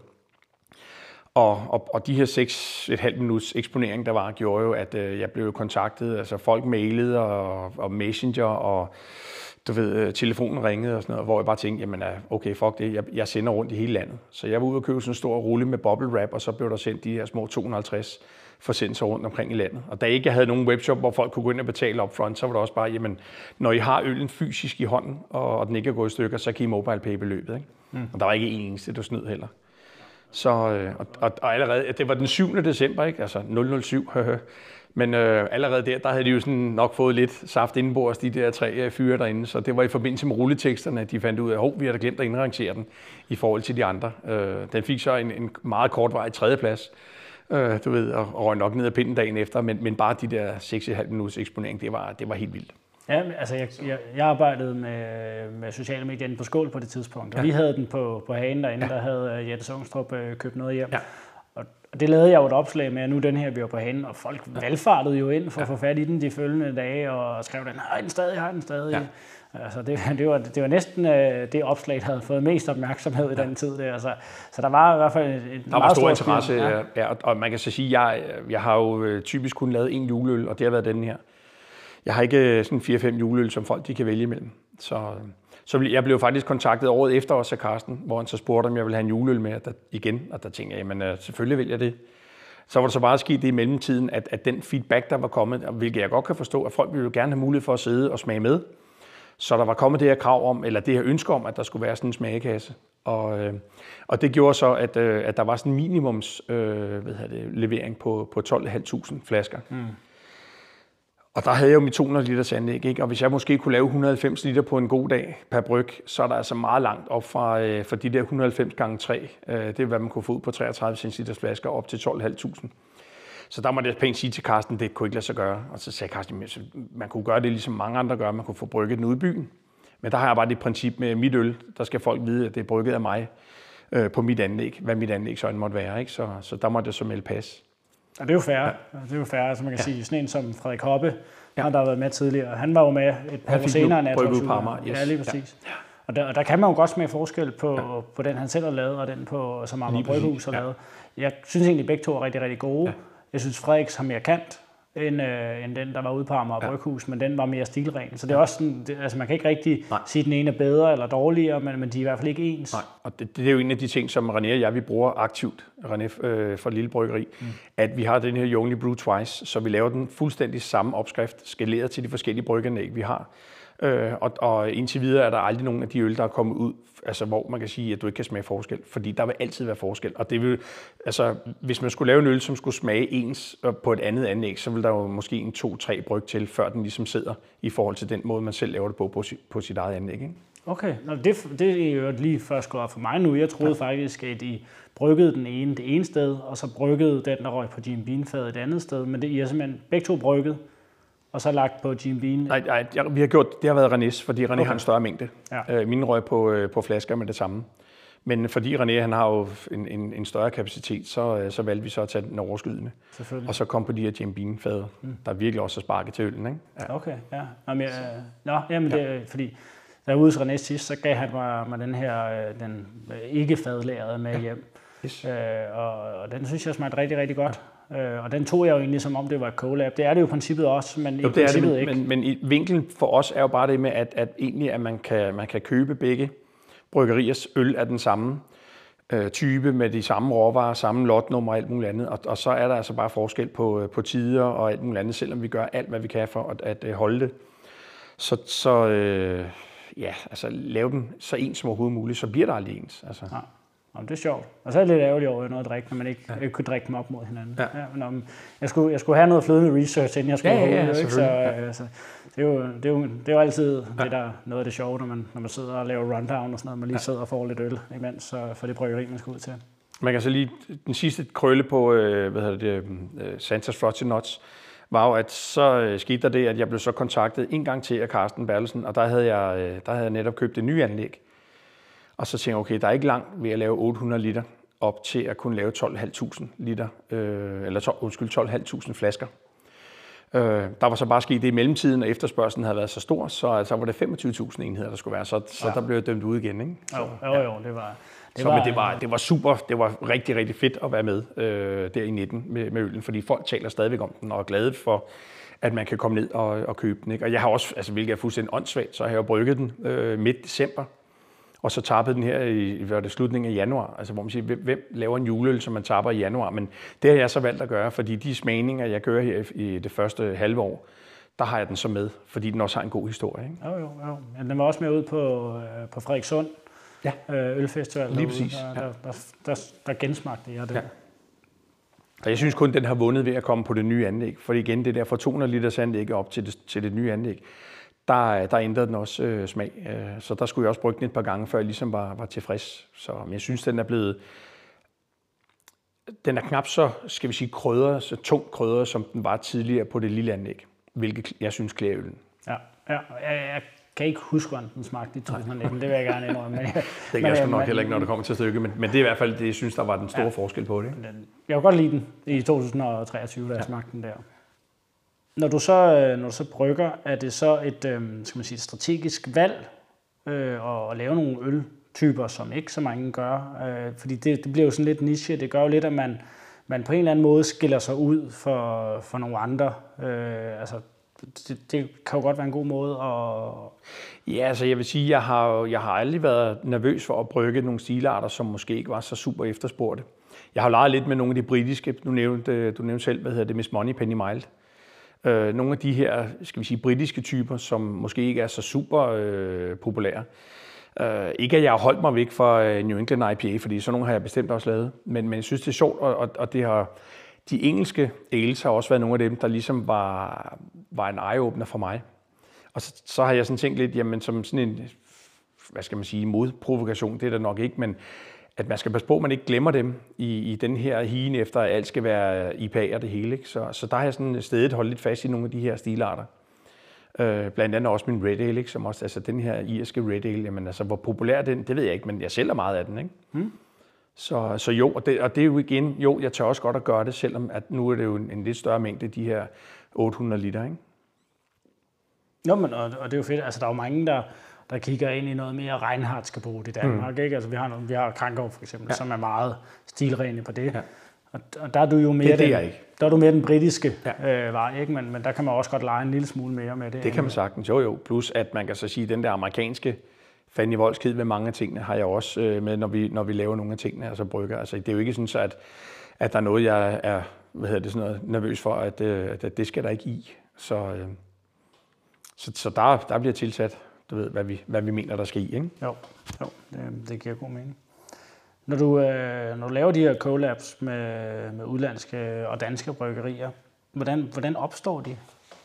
Og, og, og de her seks et halvt minuts eksponering, der var, gjorde jo, at øh, jeg blev kontaktet. Altså folk mailede og, og messenger og du ved, telefonen ringede og sådan noget, hvor jeg bare tænkte, jamen okay, fuck det, jeg, jeg sender rundt i hele landet. Så jeg var ude og købe sådan en stor rulle med bubble wrap, og så blev der sendt de her små to hundrede og halvtreds forsendelser rundt omkring i landet. Og da ikke jeg havde nogen webshop, hvor folk kunne gå ind og betale upfront, så var det også bare, jamen, når I har øllen fysisk i hånden, og, og den ikke er gået i stykker, så kan I mobile pay beløbet. Ikke? Mm. Og der var ikke en eneste, der snød heller. Så, og, og, og allerede, det var den syvende december, ikke? Altså nul nul syv, men øh, allerede der, der havde de jo sådan nok fået lidt saft indenbords, de der tre fyre derinde, så det var i forbindelse med rulleteksterne, at de fandt ud af, at vi har da glemt at indrangere den i forhold til de andre. Øh, den fik så en, en meget kortvarig tredjeplads, øh, du ved, og, og røg nok ned ad pinden dagen efter, men, men bare de der seks komma fem minutters eksponering, det var, det var helt vildt. Ja, altså jeg, jeg, jeg arbejdede med, med sociale medier på Skål på det tidspunkt, og ja. Vi havde den på, på Hagen derinde, ja. Der havde Jette Songstrup øh, købt noget hjem. Ja. Og det lavede jeg jo et opslag med, at nu den her vi var på Hagen, og folk ja. valgfartede jo ind for ja. at få fat i den de følgende dage, og skrev den, har den stadig, har den stadig. Ja. Altså det, det, var, det var næsten øh, det opslag, der havde fået mest opmærksomhed i ja. den tid. Der. Så, så der var i hvert fald et der meget var stor interesse, ja. Ja, og man kan så sige, at jeg, jeg har jo typisk kun lavet en juleøl, og det har været den her. Jeg har ikke sådan fire fem juleøl, som folk de kan vælge imellem. Så, så jeg blev faktisk kontaktet året efter også af Carsten, hvor han så spurgte, om jeg ville have en juleøl med der, igen. Og der tænkte jeg, jamen selvfølgelig vil jeg det. Så var det så bare sket det i mellemtiden, at, at den feedback, der var kommet, hvilket jeg godt kan forstå, at folk ville jo gerne have mulighed for at sidde og smage med. Så der var kommet det her krav om, eller det her ønske om, at der skulle være sådan en smagekasse. Og, øh, og det gjorde så, at, øh, at der var sådan en minimums øh, hvad hedder det, levering på, på tolv tusind fem hundrede flasker. Mm. Og der havde jeg jo mit to hundrede liters anlæg, ikke? Og hvis jeg måske kunne lave et hundrede og halvfems liter på en god dag per bryg, så er der altså meget langt op fra, øh, fra de der et hundrede og halvfems gange tre. Øh, det er, hvad man kunne få ud på treogtredive centiliters flasker op til tolv tusind fem hundrede. Så der må jeg pænt sige til Carsten, det kunne ikke lade sig gøre. Og så sagde Carsten, man kunne gøre det ligesom mange andre gør, man kunne få brygget den ud i byen. Men der har jeg bare det princip med mit øl, der skal folk vide, at det er brygget af mig øh, på mit anlæg, hvad mit anlæg så måtte være. Ikke? Så, så der må det så melde pas. Og det er jo fair. Ja. Det er jo fair, altså man kan ja. sige, sådan en som Frederik Hoppe, ja. han der har været med tidligere. Han var jo med et par år senere end Brygget på Amager. Yes. Ja, lige præcis. Ja. Og, der, og der kan man jo godt smage forskel på, ja. på den, han selv har lavet, og den, på, som Amager Bryghus har ja. lavet. Jeg synes egentlig, begge to er rigtig, rigtig gode. Ja. Jeg synes, Frederiks har mere kant end, øh, end den, der var ude på Amager ja. Bryghus, men den var mere stilren. Så det er også sådan, det, altså man kan ikke rigtig Nej. sige, at den ene er bedre eller dårligere, men, men de er i hvert fald ikke ens. Nej, og det, det er jo en af de ting, som René og jeg, vi bruger aktivt, René øh, for Lille Bryggeri, mm. at vi har den her You Only Brew Twice, så vi laver den fuldstændig samme opskrift, skaleret til de forskellige bryggeanlæg, vi har. Øh, og, og indtil videre er der aldrig nogen af de øl, der er kommet ud, altså hvor man kan sige, at du ikke kan smage forskel, fordi der vil altid være forskel. Og det vil, altså, hvis man skulle lave en øl, som skulle smage ens på et andet anlæg, så vil der jo måske en to-tre bryg til, før den ligesom sidder i forhold til den måde, man selv laver det på på, på sit eget anlæg. Ikke? Okay, Nå, det, det er jo lige først gået op for mig nu. Jeg troede ja. faktisk, at I bryggede den ene det ene sted, og så bryggede den, der røg på Jim Beam-fadet et andet sted, men det I har simpelthen begge to brygget. Og så lagt på Jim Beam? Nej, nej, vi har gjort, det har været Renés, fordi René okay. har en større mængde. Ja. Mine røg på, på flasker med det samme. Men fordi René han har jo en, en, en større kapacitet, så, så valgte vi så at tage den overskydende. Og så kom på de her Jim Beam-fader, mm. der virkelig også har sparket til øllen. Ikke? Ja. Okay, ja. Nå, men, nå jamen ja. det fordi da jeg var ude hos René sidst, så gav han mig, mig den her den ikke fadlærede med hjem. Yes. Øh, og, og den synes jeg smagte rigtig, rigtig godt. Ja. Og den tog jeg jo egentlig som om det var et collab. Det er det jo i princippet også, men jo, i princippet det, men, ikke. Men, men i vinklen for os er jo bare det med, at, at egentlig at man kan, man kan købe begge bryggeriers øl af den samme øh, type, med de samme råvarer, samme lotnummer og alt muligt andet. Og, og så er der altså bare forskel på, på tider og alt muligt andet, selvom vi gør alt, hvad vi kan for at, at holde det. Så, så øh, ja, altså lave den så ens som overhovedet muligt, så bliver der aldrig ens. Altså. Ja. Jamen, det er sjovt. Og så er det lidt ærgerligt over noget at drikke, når man ikke, ja. ikke kunne drikke dem op mod hinanden. Ja. Ja, men, om, jeg, skulle, jeg skulle have noget flydende research, inden jeg skulle ja, ja, ja, holde det. Så, ja. altså, det, er jo, det, er jo, det er jo altid ja. det, der noget af det sjove, når man, når man sidder og laver rundown og sådan noget. Man lige ja. sidder og får lidt øl imens så for det bryggeri, man skal ud til. Man kan så lige den sidste krølle på øh, hvad hedder det, øh, Santas Frosty Nuts, var jo, at så øh, skete der det, at jeg blev så kontaktet en gang til af Carsten Bertelsen, og der havde jeg, øh, der havde jeg netop købt et nye anlæg. Og så tænkte jeg, okay, der er ikke langt ved at lave otte hundrede liter op til at kunne lave tolv tusind fem hundrede liter, øh, eller tolv, undskyld, tolv tusind fem hundrede flasker. Øh, der var så bare sket det i mellemtiden, og efterspørgselen havde været så stor, så altså, var det femogtyve tusind enheder, der skulle være, så, så ja. der blev jeg dømt ud igen. Ikke? Så, jo, jo, jo, det var... Det så var, men det, var, det var super, det var rigtig, rigtig fedt at være med øh, der i nitten med, med øllen, fordi folk taler stadigvæk om den og er glade for, at man kan komme ned og, og købe den. Ikke? Og jeg har også, altså, hvilket er fuldstændig åndssvagt, så har jeg jo brygget den øh, midt december, og så tappede den her i var det slutningen af januar, altså hvor man siger, hvem, hvem laver en juleøl, som man tapper i januar, men det har jeg så valgt at gøre, fordi de smagninger, jeg gør her i det første halve år, der har jeg den så med, fordi den også har en god historie. Ikke? Jo, jo, jo. Ja, den var også med ude på, øh, på Frederikssund, ja. øh, ølfestival. Lige præcis. Der, ja. der, der, der, der gensmagte jeg det. Ja. Og jeg synes kun, den har vundet ved at komme på det nye anlæg, for igen, det der fra to hundrede liters anlæg op til det, til det nye anlæg, der, der ændrede den også øh, smag. Så der skulle jeg også brygge den et par gange, før jeg ligesom var, var tilfreds. Så men jeg synes, den er blevet... Den er knap så, skal vi sige, krydret, så tung krydret, som den var tidligere på det lille anlæg, hvilket jeg synes klæder øllen. Ja, ja. Jeg, jeg kan ikke huske, hvordan den smagte i to tusind nitten, det vil jeg gerne indrømme. Men, det kan jeg sgu nok heller ikke, når det kommer til stykket, men, men det er i hvert fald det, jeg synes, der var den store ja. forskel på det. Ikke? Jeg kunne godt lide den i to tusind treogtyve, da jeg ja. smagte den der. Når du så, når du så brygger, er det så et, skal man sige, et strategisk valg øh, at lave nogle øltyper, som ikke så mange gør? Øh, fordi det, det bliver jo sådan lidt niche. Det gør jo lidt, at man, man på en eller anden måde skiller sig ud for, for nogle andre. Øh, altså, det, det kan jo godt være en god måde at... Ja, altså jeg vil sige, jeg har jeg har aldrig været nervøs for at brygge nogle stilarter, som måske ikke var så super efterspurgte. Jeg har leget lidt med nogle af de britiske. Du nævnte, du nævnte selv, hvad hedder det, Miss Money Penny Mild. Øh, nogle af de her, skal vi sige, britiske typer, som måske ikke er så super øh, populære. Øh, ikke at jeg har holdt mig væk fra New England I P A, fordi sådan nogle har jeg bestemt også lavet. Men, men jeg synes, det er sjovt, og, og det har, de engelske ales har også været nogle af dem, der ligesom var, var en eye-opener for mig. Og så, så har jeg sådan tænkt lidt, jamen som sådan en, hvad skal man sige, modprovokation, det er der nok ikke, men at man skal passe på, at man ikke glemmer dem i, i den her higen efter, at alt skal være I P A og det hele. Ikke? Så, så der har jeg sådan stedet holdt lidt fast i nogle af de her stilarter. Øh, blandt andet også min Red Ale, ikke? Som også, altså den her irske Red Ale, jamen altså hvor populær den, det ved jeg ikke, men jeg sælger meget af den. Ikke? Mm. Så, så jo, og det, og det er jo igen, jo, jeg tør også godt at gøre det, selvom at nu er det jo en, en lidt større mængde, de her otte hundrede liter. Ikke? Jo, men og, og det er jo fedt, altså der er jo mange, der der kigger ind i noget mere reinhardtske brud i Danmark. Mm. Ikke? Altså, vi har, nogle, vi har Krankov for eksempel, ja. som er meget stilrene på det. Ja. Og, og der er du jo mere, det, det den, ikke. Der er du mere den britiske ja. øh, vej, ikke? Men, men der kan man også godt lege en lille smule mere med det. Det kan man sagtens, jo jo. Plus at man kan så sige, at den der amerikanske Fanny Voldskid ved mange af tingene har jeg også øh, med, når vi, når vi laver nogle af tingene, altså brygger. Altså, det er jo ikke sådan, så at, at der er noget, jeg er hvad hedder det, sådan noget, nervøs for, at, øh, at det skal der ikke i. Så, øh, så, så der, der bliver tilsat, du ved, hvad vi, hvad vi mener, der skal i, ikke? Jo, jo det, det giver god mening. Når du, øh, når du laver de her collabs med, med udlandske og danske bryggerier, hvordan, hvordan opstår de?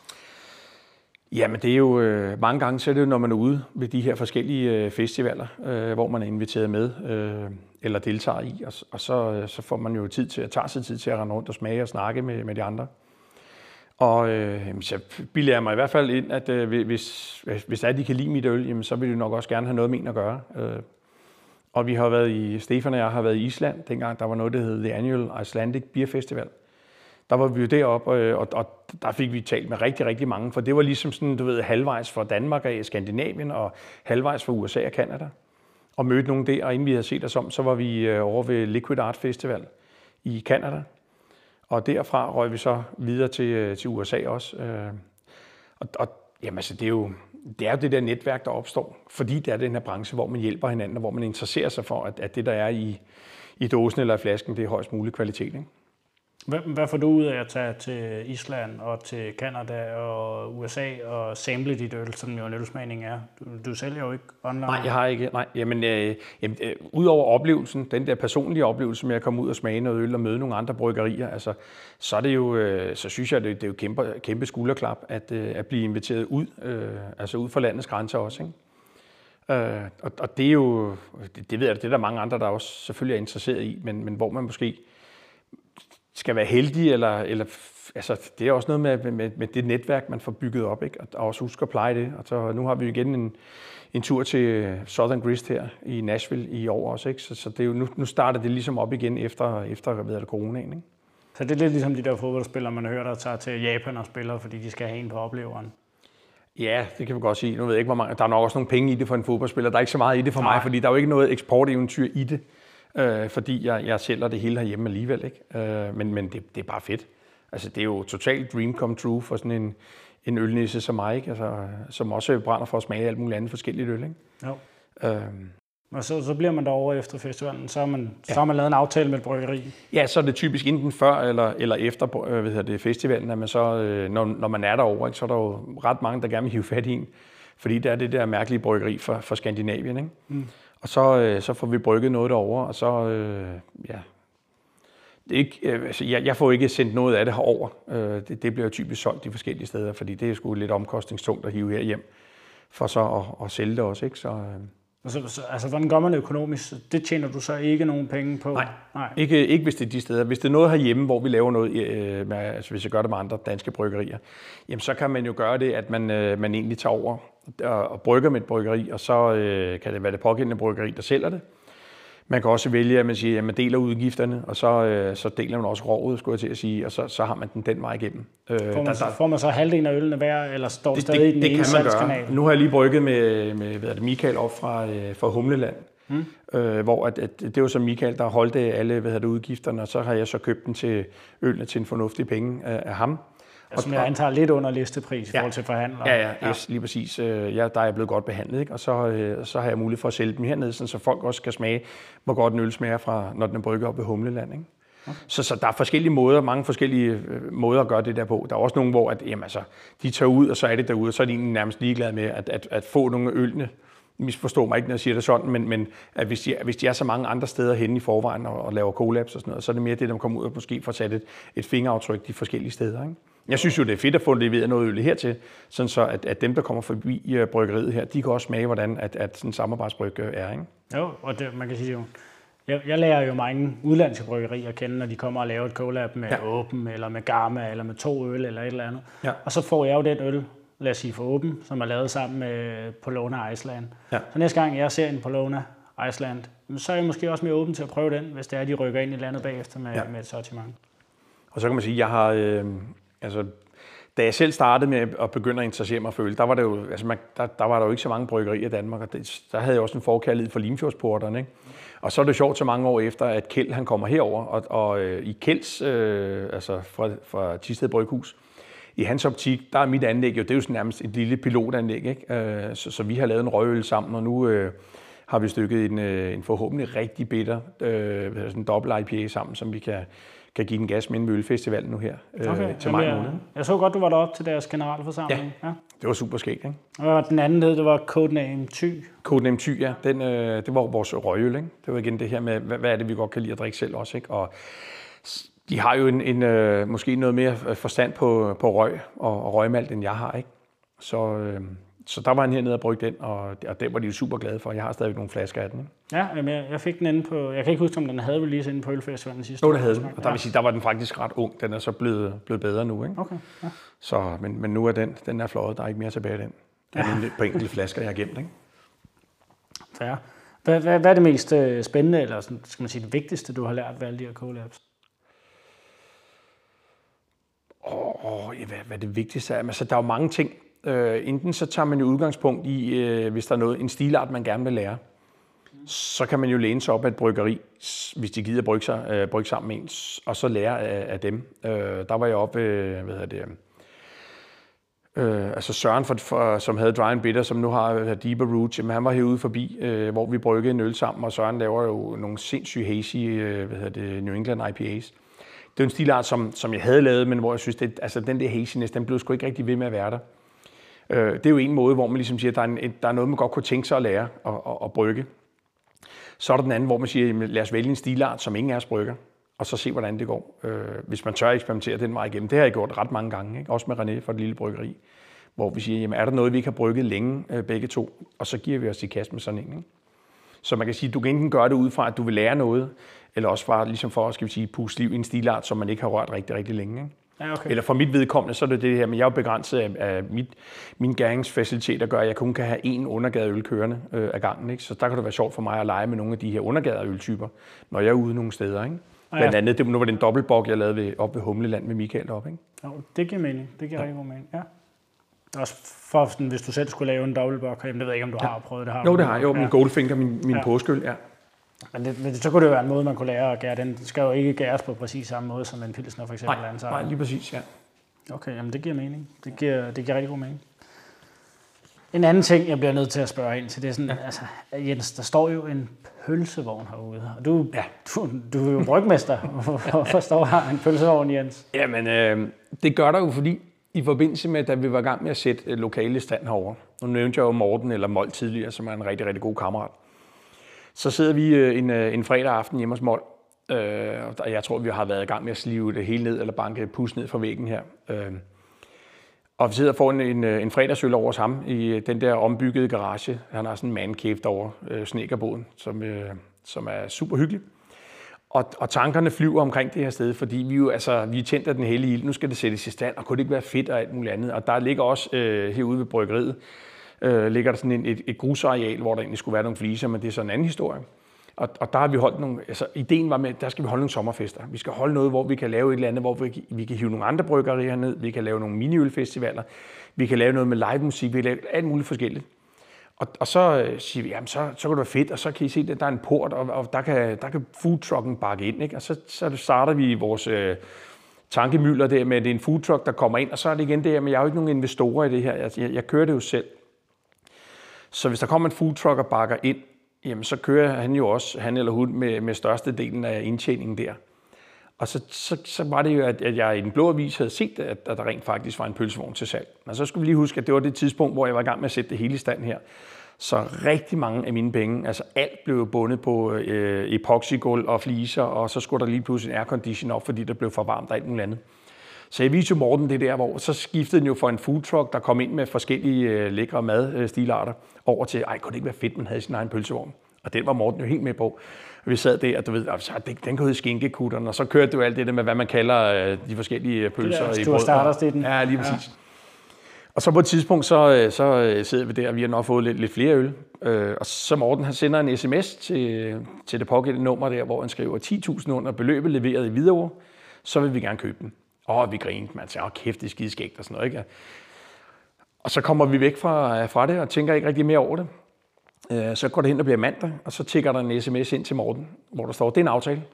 Jamen det er jo, øh, mange gange så er det jo, når man er ude ved de her forskellige øh, festivaler, øh, hvor man er inviteret med øh, eller deltager i, og, og så, så får man jo tid til at tage sig tid til at rende rundt og smage og snakke med, med de andre. Og øh, så bilder jeg mig i hvert fald ind, at øh, hvis, hvis der er, de kan lide mit øl, jamen, så vil de nok også gerne have noget med en at gøre. Øh, og vi har været i, Stefan og jeg har været i Island, dengang der var noget, der hed The Annual Icelandic Beer Festival. Der var vi jo deroppe, øh, og, og der fik vi talt med rigtig, rigtig mange, for det var ligesom sådan, du ved, halvvejs fra Danmark og Skandinavien, og halvvejs fra U S A og Canada. Og mødte nogen der, og inden vi havde set os om, så var vi øh, over ved Liquid Art Festival i Canada. Og derfra røg vi så videre til, til U S A også. Og, og jamen, altså, det, er jo, det er jo det der netværk, der opstår, fordi det er den her branche, hvor man hjælper hinanden, og hvor man interesserer sig for, at, at det, der er i, i dåsen eller i flasken, det er højst mulig kvalitet. Ikke? Hvad, hvad får du ud af at tage til Island og til Canada og U S A og sample dit øl, som jo en ølsmagning er? Du, du sælger jo ikke online. Nej, jeg har ikke. Nej. Jamen, øh, jamen, øh, udover oplevelsen, den der personlige oplevelse med at komme ud og smage noget øl og møde nogle andre bryggerier, altså, så er det jo, øh, så synes jeg, det, det er jo kæmpe, kæmpe skulderklap at, øh, at blive inviteret ud, øh, altså ud fra landets grænser også, ikke? Øh, og, og det er jo, det, det ved jeg, det er der mange andre, der også selvfølgelig er interesseret i, men, men hvor man måske skal være heldig, eller, eller altså, det er også noget med, med, med det netværk, man får bygget op, ikke? Og også huske at pleje det. Og så, nu har vi igen en, en tur til Southern Grist her i Nashville i år også, ikke? Så, så det er jo, nu, nu starter det ligesom op igen efter, efter hvad det, coronaen, ikke? Så det er lidt ligesom de der fodboldspillere, man har hørt, der tager til Japan og spiller, fordi de skal have en på opleveren. Ja, det kan vi godt sige. Nu ved jeg ikke, hvor mange. Der er nok også nogle penge i det for en fodboldspiller. Der er ikke så meget i det for Nej. mig, fordi der er jo ikke noget eksporteventyr i det, øh, fordi jeg, jeg sælger det hele herhjemme alligevel, ikke? Øh, men men det, det er bare fedt. Altså, det er jo totalt dream come true for sådan en, en ølnisse som mig, ikke? Altså, som også brænder for at smage alt muligt andet forskelligt øl, ikke? Jo. Øh, Og så, så bliver man derovre efter festivalen, så har man, Ja. så har man lavet en aftale med et bryggeri. Ja, så er det typisk enten før eller, eller efter øh, hvad hedder det, festivalen, at man så, øh, når, når man er derovre, ikke, så er der jo ret mange, der gerne vil hive fat i en, fordi det er det der mærkelige bryggeri for, for Skandinavien, ikke? Mm. Og så, øh, så får vi brygget noget derovre, og så, øh, ja, det er ikke, øh, altså, jeg, jeg får ikke sendt noget af det herover. Øh, det, det bliver jo typisk solgt de forskellige steder, fordi det er sgu lidt omkostningstungt at hive her hjem, for så at, at sælge det også, ikke? Så, øh, Og så, så, altså, hvordan gør man det økonomisk? Det tjener du så ikke nogen penge på? Nej, Nej. Ikke, ikke hvis det er de steder. Hvis det er noget herhjemme, hvor vi laver noget, øh, med, altså hvis jeg gør det med andre danske bryggerier, jamen så kan man jo gøre det, at man, øh, man egentlig tager over og, og brygger med et bryggeri, og så øh, kan det være det pågældende bryggeri, der sælger det. Man kan også vælge, at man siger, at man deler udgifterne, og så, øh, så deler man også rådet, skulle jeg til at sige, og så, så har man den den vej igennem. Øh, Får man, der, så, der, får man så halvdelen af ølene hver, eller står det, stadig det, i den det ene kan man salgskanal? gøre. Nu har jeg lige brygget med, med hvad er det, Michael op fra, øh, fra Humleland, mm. øh, hvor at, at det var så Michael, der holdt alle hvad det, udgifterne, og så har jeg så købt den til ølene til en fornuftig penge af, af ham. Altså, som jeg antager lidt under listepris i Ja. forhold til forhandlere. Ja, ja, yes, lige præcis. Øh, Ja, der er jeg blevet godt behandlet, ikke? Og så, øh, så har jeg mulighed for at sælge dem hernede, sådan, så folk også kan smage, hvor godt en øl smager, fra, når den er brygget op ved Humleland, ikke? Okay. Så, så der er forskellige måder, mange forskellige øh, måder at gøre det der på. Der er også nogle, hvor at, jamen, altså, de tager ud, og så er det derude, og så er de egentlig nærmest ligeglade med at, at, at få nogle af ølene. Misforstår mig ikke, når jeg siger det sådan, men, men at hvis, de, hvis de er så mange andre steder henne i forvejen og, og laver collabs og sådan noget, så er det mere det, der kommer ud og måske får sat et, et fingeraftryk de forskellige steder, ikke? Jeg synes jo, det er fedt at få leveret noget øl hertil, sådan så at, at dem, der kommer forbi uh, bryggeriet her, de kan også smage, hvordan at, at sådan en samarbejdsbryg er, ikke? Jo, og det, man kan sige jo, jeg, jeg lærer jo mange udlandske bryggerier at kende, når de kommer og laver et collab med Ja. Åben, eller med Gamma, eller med to øl, eller et eller andet. Ja. Og så får jeg jo den øl, lad os sige for Åben, som er lavet sammen med Polona Iceland. Ja. Så næste gang jeg ser en Polona Iceland, så er jeg måske også mere åben til at prøve den, hvis det er, de rykker ind i landet bagefter med, Ja. med et sortiment. Og så kan man sige, at jeg har, øh, altså, da jeg selv startede med at begynde at interessere mig for øl, der var, det jo, altså man, der, der var der jo ikke så mange bryggerier i Danmark, og det, der havde jeg også en forkærlighed for Limfjordsporterne, ikke? Og så er det sjovt så mange år efter, at Kjeld han kommer herover, og, og øh, i Kjelds, øh, altså fra, fra Thisted Bryghus, i hans optik, der er mit anlæg jo, det er jo sådan nærmest et lille pilotanlæg, ikke? Øh, så, så vi har lavet en røgøl sammen, og nu øh, har vi stykket en, øh, en forhåbentlig rigtig bitter, øh, sådan en dobbelt I P A sammen, som vi kan, kan give den gas med med ølfestivalen nu her øh, Okay. til maj måned. Jeg, jeg så godt, du var deroppe til deres generalforsamling. Ja. Ja. Det var super skægt, ikke? Og hvad var den anden hed? Det var Codename Thy. Codename Thy, ja. Den, øh, det var vores røgøl, ikke? Det var igen det her med, hvad, hvad er det, vi godt kan lide at drikke selv også, ikke? Og de har jo en, en øh, måske noget mere forstand på, på røg og, og røgmalt, end jeg har, ikke? Så, øh, så der var han hernede og brugte den, og, og den var de jo super glade for. Jeg har stadigvæk nogle flasker af den, ikke? Ja, jamen, jeg, jeg fik den inde på... Jeg kan ikke huske, om den havde release inde på Ølfestivalen sidste Nå, år. det havde den, og der vil sige, der var den faktisk ret ung. Den er så blevet, blevet bedre nu, ikke? Okay, ja. Så, men, men nu er den, den er fløjet. Der er ikke mere tilbage af den. Der er ja. på enkelte flasker, jeg har gemt, ikke? Fair. Hvad, hvad, hvad er det mest øh, spændende, eller sådan, skal man sige, det vigtigste, du har lært ved alle de her collabs? Åh, oh, ja, hvad, hvad det vigtigste er? Altså, der er jo mange ting. Øh, enten så tager man jo udgangspunkt i, øh, hvis der er noget, en stilart, man gerne vil lære. Så kan man jo læne sig op af et bryggeri, hvis de gider brygge, sig, øh, brygge sammen med ens, og så lære af, af dem. Øh, der var jeg oppe ved, hvad hedder det, øh, altså Søren, for, for, som havde Dry and Bitter, som nu har uh, Deeper Roots, jamen, han var herude forbi, øh, hvor vi bryggede en øl sammen, og Søren laver jo nogle sindssyge hazy, øh, hvad hedder det, New England I P A's. Det er en stilart, som, som jeg havde lavet, men hvor jeg synes, det, altså den der haziness, den blev sgu ikke rigtig ved med at være der. Øh, det er jo en måde, hvor man ligesom siger, at der er, en, der er noget, man godt kunne tænke sig at lære at, at, at brygge. Så er der den anden, hvor man siger, jamen, lad os vælge en stilart, som ingen af os brygger, og så se, hvordan det går. Øh, hvis man tør at eksperimentere den vej igennem. Det har jeg gjort ret mange gange, ikke? Også med René fra Det Lille Bryggeri, hvor vi siger, jamen, er der noget, vi ikke har brygget længe, øh, begge to, og så giver vi os i kast med sådan en, ikke? Så man kan sige, at du kan enten gøre det ud fra, at du vil lære noget, eller også bare ligesom for at, skal vi sige, puste liv i en stilart, som man ikke har rørt rigtig, rigtig længe. Ikke? Ja, okay. Eller for mit vedkommende, så er det det her, men jeg er jo begrænset af, af mit, min gæringsfacilitet, der gør, at jeg kun kan have én undergadeøl kørende øh, af gangen. Ikke? Så der kan det være sjovt for mig at lege med nogle af de her undergadeøltyper, når jeg er ude nogle steder. Ikke? Blandt andet, det, nu var det en dobbeltbok, jeg lavede ved, op ved Humleland med Michael deroppe. Ikke? Jo, det giver mening. Det giver ja. rigtig god mening, ja. Også for, sådan, hvis du selv skulle lave en dobbeltbok, jamen det ved jeg ikke, om du ja. har prøvet det her. Jo, det har jeg. Jo, min ja. Goldfinger, min, min ja. påskeøl, ja. Men, det, men så kunne det jo være en måde, man kunne lære at gære. Den skal jo ikke gæres på præcis samme måde, som en pilsner for eksempel. Nej, nej, lige præcis, ja. Okay, jamen det giver mening. Det giver, det giver rigtig god mening. En anden ting, jeg bliver nødt til at spørge ind til, det er sådan, ja. altså, Jens, der står jo en pølsevogn herude, og du, ja. du, du er jo brygmester. Hvorfor står her en pølsevogn, Jens? Jamen, øh, det gør der jo, fordi i forbindelse med, da vi var i gang med at sætte lokale stand herovre, nu nævnte jeg jo Morten eller Mold tidligere, som er en rigtig, rigtig god kammerat, så sidder vi en, en fredag aften hjemme hos Mold, øh, og jeg tror, vi har været i gang med at slive det hele ned, eller banke pus ned fra væggen her. Øh, Og vi sidder foran en, en fredagsøl over hos ham i den der ombyggede garage. Han har sådan en man cave derovre, øh, snedkerboden, som, øh, som er super hyggelig. Og, og tankerne flyver omkring det her sted, fordi vi jo altså, vi er tændt af den hellige ild. Nu skal det sættes i stand, og kunne det ikke være fedt og alt muligt andet. Og der ligger også øh, herude ved bryggeriet, øh, ligger der sådan en, et, et grusareal, hvor der egentlig skulle være nogle fliser, men det er sådan en anden historie. Og, og der har vi holdt nogle, altså ideen var med, der skal vi holde nogle sommerfester. Vi skal holde noget, hvor vi kan lave et eller andet, hvor vi, vi kan hive nogle andre bryggerier ned, vi kan lave nogle mini-ølfestivaler, vi kan lave noget med live musik, vi kan lave alt muligt forskelligt. Og, og så øh, siger vi, jamen så, så kan det være fedt, og så kan I se, at der er en port, og, og der kan, der kan foodtrucken bakke ind, ikke? Og så, så starter vi vores øh, tankemylder der med, at det er en foodtruck, der kommer ind, og så er det igen det her, men jeg er jo ikke nogen investorer i det her, jeg, jeg, jeg kører det jo selv. Så hvis der kommer en foodtruck og bakker ind, jamen så kører han jo også, han eller hun, med, med størstedelen af indtjeningen der. Og så, så, så var det jo, at, at jeg i den blå avis havde set, at, at der rent faktisk var en pølsevogn til salg. Men så skulle vi lige huske, at det var det tidspunkt, hvor jeg var i gang med at sætte det hele i stand her. Så rigtig mange af mine penge, altså alt blev bundet på øh, epoxygulv og fliser, og så skulle der lige pludselig en aircondition op, fordi der blev for varmt og alt muligt andet. Så jeg viste jo Morten det der, hvor så skiftede den jo fra en foodtruck, der kom ind med forskellige øh, lækre madstilarter, over til, ej, kunne det ikke være fedt, man havde sin egen pølsevogn? Og den var Morten jo helt med på. Vi sad der, og du ved, så den kan hedde skinkekutteren, og så kørte du alt det der med, hvad man kalder øh, de forskellige pølser det der, i brød. Starterstiden. Ja, lige præcis. Ja. Og så på et tidspunkt, så, så sidder vi der, og vi har nok fået lidt, lidt flere øl. Øh, og så Morten, han sender en sms til, til det pågældende nummer der, hvor han skriver ti tusind under beløbet leveret i Hvidovre, så vil vi gerne købe den. Og vi grinede, man siger, åh kæft, det er skideskægt og sådan noget, ikke? Og så kommer vi væk fra, fra det, og tænker ikke rigtig mere over det. Så går det hen og bliver mandag, og så tikker der en sms ind til Morten, hvor der står, det er en aftale.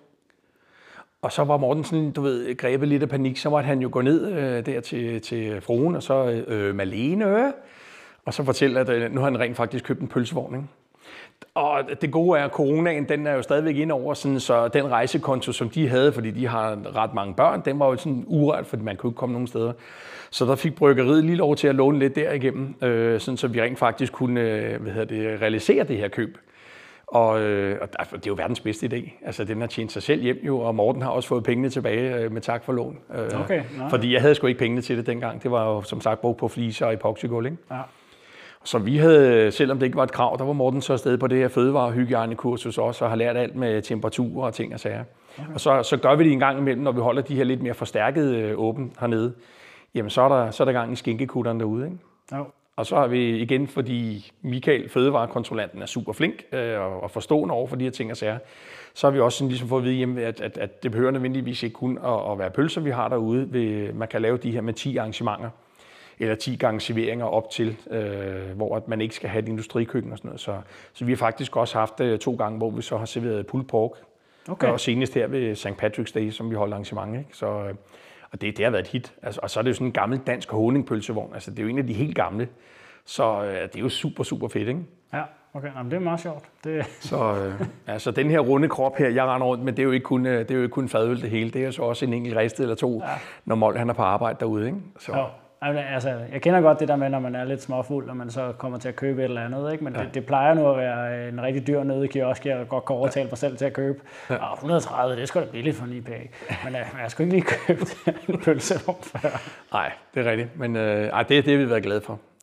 Og så var Morten sådan, du ved, grebet lidt af panik, så måtte han jo gå ned øh, der til, til fruen, og så øh, Malene, øh, og så fortælle, at øh, nu har han rent faktisk købt en pølsevogn, ikke? Og det gode er, at coronaen, den er jo stadigvæk ind over, sådan, så den rejsekonto, som de havde, fordi de har ret mange børn, den var jo sådan uret, fordi man kunne ikke komme nogen steder. Så der fik bryggeriet lige lov til at låne lidt derigennem, øh, sådan, så vi rent faktisk kunne øh, hvad hedder det, realisere det her køb. Og, øh, og det er jo verdens bedste idé. Altså, den har tjent sig selv hjem jo, og Morten har også fået pengene tilbage øh, med tak for lån. Øh, okay, fordi jeg havde sgu ikke pengene til det dengang. Det var jo som sagt brugt på fliser og epoxygulv, ikke? Ja. Så vi havde, selvom det ikke var et krav, der var Morten så afsted på det her fødevarehygiejnekursus også, og har lært alt med temperatur og ting og sager. Okay. Og så, så gør vi det en gang imellem, når vi holder de her lidt mere forstærkede øh, åben hernede. Jamen, så er der, så er der gang i skinkekutteren derude, ikke? Ja. Og så har vi igen, fordi Michael, fødevarekontrollanten, er super flink øh, og forstående over for de her ting og sager, så har vi også sådan ligesom fået at vide, hjemme, at, at, at det behøver nødvendigvis ikke kun at, at være pølser, vi har derude. Ved, man kan lave de her med ti arrangementer, eller ti gange serveringer op til, øh, hvor man ikke skal have et industrikøkken og sådan noget. Så, så vi har faktisk også haft øh, to gange, hvor vi så har serveret pulled pork. Okay. Og senest her ved Sankt Patrick's Day, som vi holder arrangement, ikke? Så, øh, og det, det har været et hit. Altså, og så er det jo sådan en gammel dansk honingpølsevogn. Altså, det er jo en af de helt gamle. Så øh, det er jo super, super fedt, ikke? Ja, okay. Jamen, det er meget sjovt. Det... Så øh, altså, den her runde krop her, jeg render rundt, men det er jo ikke kun, det er jo ikke kun fadøl det hele. Det er jo så også en enkelt ristet eller to, ja. Når Mold han er på arbejde derude, ikke? Så. Jo. Altså, jeg kender godt det der med, når man er lidt småfuld, og man så kommer til at købe et eller andet, ikke? Men ja. det, det plejer nu at være en rigtig dyr nød i kiosk, jeg godt kan overtale mig selv til at købe. Ja. Og et hundrede og tredive, det er sgu da billigt for ni penge. Men jeg, jeg skulle ikke lige købe en pølsevogn før. Nej, det er rigtigt. Men øh, ej, det, det har vi været glade for.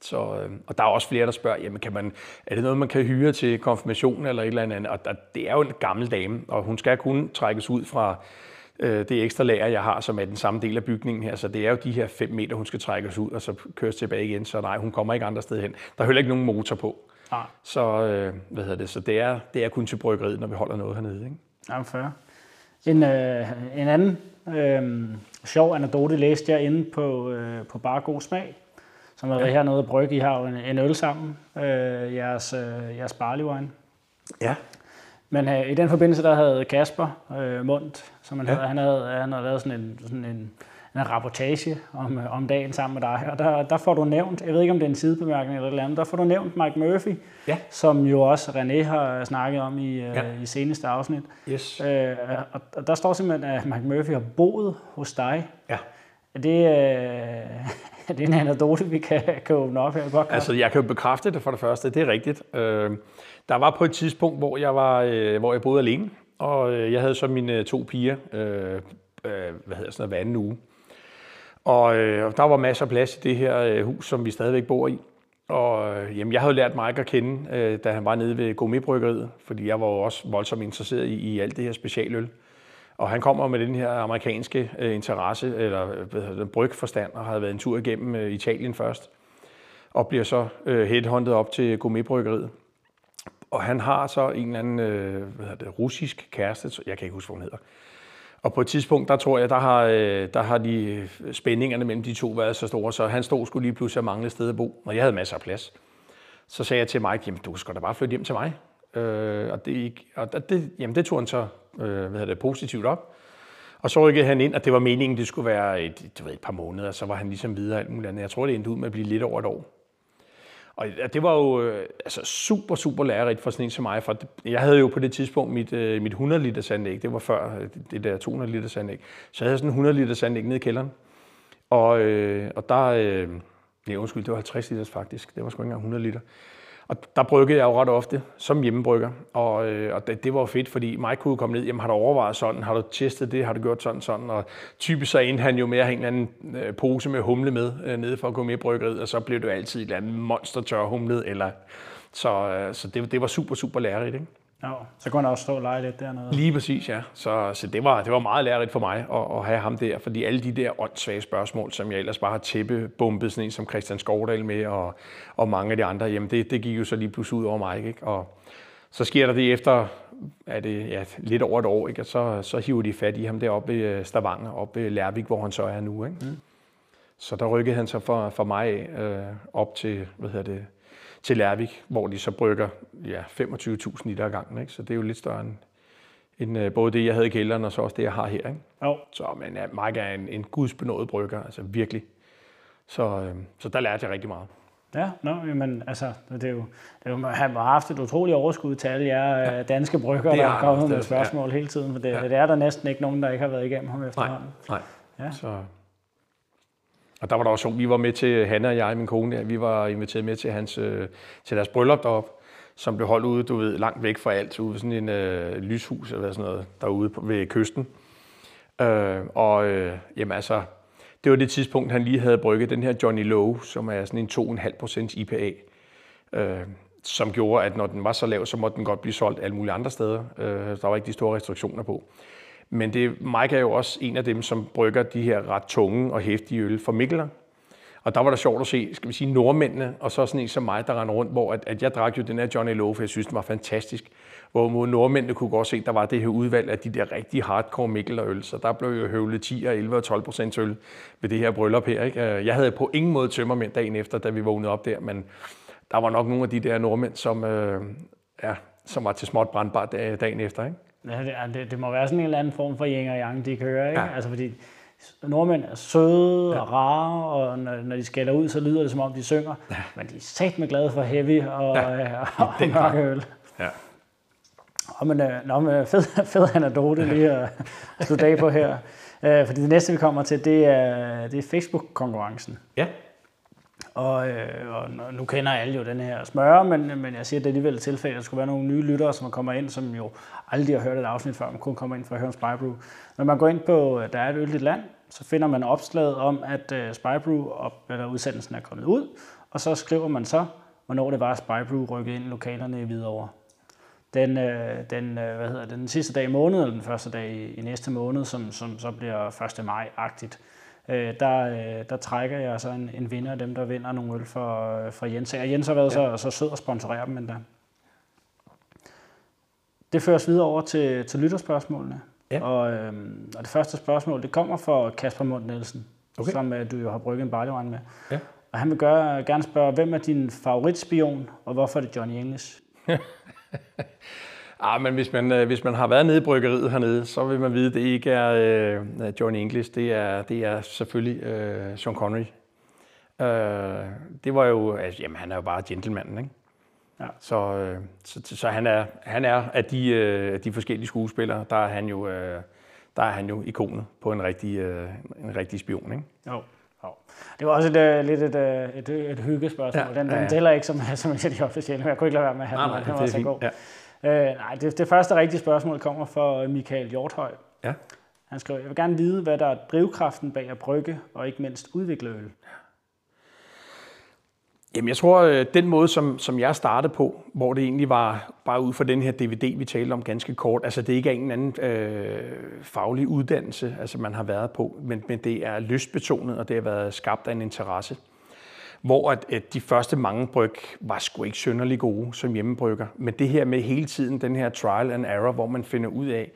Så, øh, og der er også flere, der spørger, jamen kan man, er det noget, man kan hyre til konfirmation eller et eller andet? Og der, det er jo en gammel dame, og hun skal kunne trækkes ud fra øh, det ekstra lager, jeg har, som er den samme del af bygningen her. Så det er jo de her fem meter, hun skal trækkes ud, og så køres tilbage igen. Så nej, hun kommer ikke andre steder hen. Der er heller ikke nogen motor på. Ah. Så, øh, hvad hedder det? Så det er, det er kun til bryggeriet, når vi holder noget hernede. Ikke? Ja, fair. En, øh, en anden øh, sjov anekdote læste jeg inde på, øh, på Bare God Smag, som har været ja. hernede og brygge. I har jo en, en øl sammen, øh, jeres, øh, jeres barley wine. Ja. Men øh, i den forbindelse, der havde Kasper øh, Mundt, som han, ja. havde, han, havde, han havde lavet sådan en, sådan en, en rapportage om, om dagen sammen med dig. Og der, der får du nævnt, jeg ved ikke om det er en sidebemærkning eller et eller andet, der får du nævnt Mike Murphy, ja. som jo også René har snakket om i, ja. øh, i seneste afsnit. Yes. Øh, og der står simpelthen, at Mike Murphy har boet hos dig. Ja. Er det, øh, er det en anekdote, vi kan, kan åbne op her? Godt, altså, jeg kan jo bekræfte det for det første, det er rigtigt. Øh, der var på et tidspunkt, hvor jeg, var, øh, hvor jeg boede alene, og øh, jeg havde så mine to piger, øh, øh, hvad hedder sådan noget, hver anden uge. Og øh, der var masser af plads i det her øh, hus, som vi stadigvæk bor i. Og øh, jamen, jeg havde lært Mike at kende, øh, da han var nede ved gourmetbryggeriet, fordi jeg var jo også voldsomt interesseret i, i alt det her specialøl. Og han kommer med den her amerikanske øh, interesse, eller hvad hedder det, brygforstand, og havde været en tur igennem øh, Italien først, og bliver så øh, headhunted op til gourmetbryggeriet. Og han har så en eller anden øh, hvad hedder det, russisk kæreste, jeg kan ikke huske, hvad hun hedder. Og på et tidspunkt, der tror jeg, der har, der har de spændingerne mellem de to været så store, så han stod skulle lige pludselig mangle et sted at bo, og jeg havde masser af plads. Så sagde jeg til Mike, jamen du skal da bare flytte hjem til mig. Øh, og det, og det, jamen, det tog han så øh, hvad hedder det, positivt op. Og så rykkede han ind, og det var meningen, det skulle være et, du ved, et par måneder, så var han ligesom videre alt muligt andet. Jeg tror, det endte ud med at blive lidt over et år. Og det var jo øh, altså super, super lærerigt for sådan en som mig, for jeg havde jo på det tidspunkt mit, øh, mit hundrede liters anlæg, det var før det der to hundrede liters anlæg, så jeg havde sådan en hundrede liters anlæg nede i kælderen. Og, øh, og der, øh, nej undskyld, det var halvtreds liters faktisk, det var sgu ikke engang hundrede liter. Og der bryggede jeg jo ret ofte som hjemmebrygger, og, øh, og det, det var jo fedt, fordi Mike kunne komme ned, jamen har du overvejet sådan, har du testet det, har du gjort sådan sådan, og typisk så endte han jo med at have en eller anden øh, pose med humle med øh, nede for at gå med i bryggeriet, og så blev det jo altid et eller andet monster tør humlet, eller så, øh, så det, det var super, super lærerigt, ikke? Ja, så kunne han også stå og lege lidt dernede. Lige præcis, ja. Så, så det, var, det var meget lærerigt for mig at, at have ham der, fordi alle de der åndssvage spørgsmål, som jeg ellers bare har tæppebumpet sådan en som Christian Skovdal med, og, og mange af de andre, jamen det, det gik jo så lige pludselig ud over mig, ikke? Og så sker der det efter, er det ja, lidt over et år, ikke? Og så, så hiver de fat i ham deroppe i Stavanger, oppe i Lærvik, hvor han så er nu, ikke? Mm. Så der rykkede han så for, for mig af, øh, op til, hvad hedder det, til Lærvik, hvor de så brygger ja, femogtyve tusind liter ad gangen, ikke? Så det er jo lidt større end, end uh, både det, jeg havde i kælderen, og så også det, jeg har her, ikke? Jo. Så men, ja, Mike er en, en gudsbenået brygger, altså virkelig. Så, øh, så der lærte jeg rigtig meget. Ja, no, men altså, det er jo, det er jo, han har haft et utroligt overskud til alle jer ja. danske bryggere, der har kommet med spørgsmål ja. hele tiden, for det, ja. det er der næsten ikke nogen, der ikke har været igennem ham efterhånden. Nej, nej. Ja. Så... Og der var der også vi var med til, Hanne og jeg, min kone, vi var inviteret med til, hans, øh, til deres bryllup deroppe, som blev holdt ude, du ved, langt væk fra alt, ude ved sådan en øh, lyshus eller sådan noget, derude på, ved kysten. Øh, og øh, jamen altså, det var det tidspunkt, han lige havde brygget den her Johnny Lowe, som er sådan en to komma fem procent I P A, øh, som gjorde, at når den var så lav, så måtte den godt blive solgt alle mulige andre steder. Øh, der var ikke de store restriktioner på. Men det, Mike er jo også en af dem, som brygger de her ret tunge og hæftige øl for Mikkeler. Og der var det sjovt at se, skal vi sige, nordmændene, og så sådan en som mig, der rendte rundt, hvor at, at jeg drak jo den her Johnny Lowe, for jeg synes, den var fantastisk. Hvor nordmændene kunne godt se, at der var det her udvalg af de der rigtig hardcore Mikkeler-øl, så der blev jo høvlet ti, elleve og tolv procent øl ved det her bryllup her, ikke? Jeg havde på ingen måde tømmermænd dagen efter, da vi vågnede op der, men der var nok nogle af de der nordmænd, som, øh, ja, som var til småt brandbart dagen efter, ikke? Ja, det, det må være sådan en eller anden form for yin og yang, de kører, ikke? Ja. Altså fordi nordmænd er søde ja. og rare, og når, når de skælder ud, så lyder det som om de synger. Ja. Men de er sat med glade for heavy og, ja. og, og mørke øl. Ja. Og men, nå, men fed, fed anekdote lige at slutte af på her. Uh, fordi det næste, vi kommer til, det er, det er Facebook-konkurrencen. Ja. Og, øh, og nu kender alle jo den her smøre, men, men jeg siger, at det er alligevel et tilfælde, at der skulle være nogle nye lyttere, som kommer ind, som jo aldrig har hørt et afsnit før, man kun kommer ind for at høre om Spy Brew. Når man går ind på, der er et øl i et land, så finder man opslaget om, at uh, Spybrew op, eller udsendelsen er kommet ud, og så skriver man så, hvornår det var, at Spybrew rykkede ind i lokalerne i Hvidovre. Den, øh, den, øh, hvad hedder det, den sidste dag i måneden, eller den første dag i, i næste måned, som, som så bliver første maj-agtigt, øh, der, øh, der trækker jeg så en, en vinder af dem, der vinder nogle øl for, øh, for Jens. Og Jens har været ja. så, så sød at sponsorere dem endda. Det føres videre over til, til lytterspørgsmålene. Ja. Og, øh, og det første spørgsmål, det kommer fra Kasper Mundt Nielsen, okay. som øh, du jo har brygget en barleyvine med. Ja. Og han vil gøre, gerne spørge, hvem er din favoritspion, og hvorfor er det Johnny English? ah, men hvis man, hvis man har været nede i bryggeriet hernede, så vil man vide, at det ikke er øh, Johnny English. Det er, det er selvfølgelig øh, Sean Connery. Øh, det var jo, altså, jamen han er jo bare gentlemanen, ikke? Ja. Så, øh, så, så han er, han er af de, øh, de forskellige skuespillere, der er han jo, øh, der er han jo ikonet på en rigtig, øh, en rigtig spion, ikke? Jo. Det var også et, uh, lidt et, uh, et, et hyggespørgsmål. Ja, den, den ja, ja. tæller ikke som, som en af de officielle, men jeg kunne ikke lade være med at have nej, den. Nej, den var så god. Ja. Uh, nej, det, det første rigtige spørgsmål kommer fra Michael Hjorthøj. Ja. Han skriver, jeg vil gerne vide, hvad der er drivkraften bag at brygge, og ikke mindst udvikle øl. Jamen, jeg tror, den måde, som, som jeg startede på, hvor det egentlig var bare ud fra den her D V D, vi talte om ganske kort, altså det ikke er en anden øh, faglig uddannelse, altså man har været på, men, men det er lystbetonet, og det har været skabt af en interesse. Hvor at, at de første mange bryg var sgu ikke synderligt gode som hjemmebrygger, men det her med hele tiden, den her trial and error, hvor man finder ud af,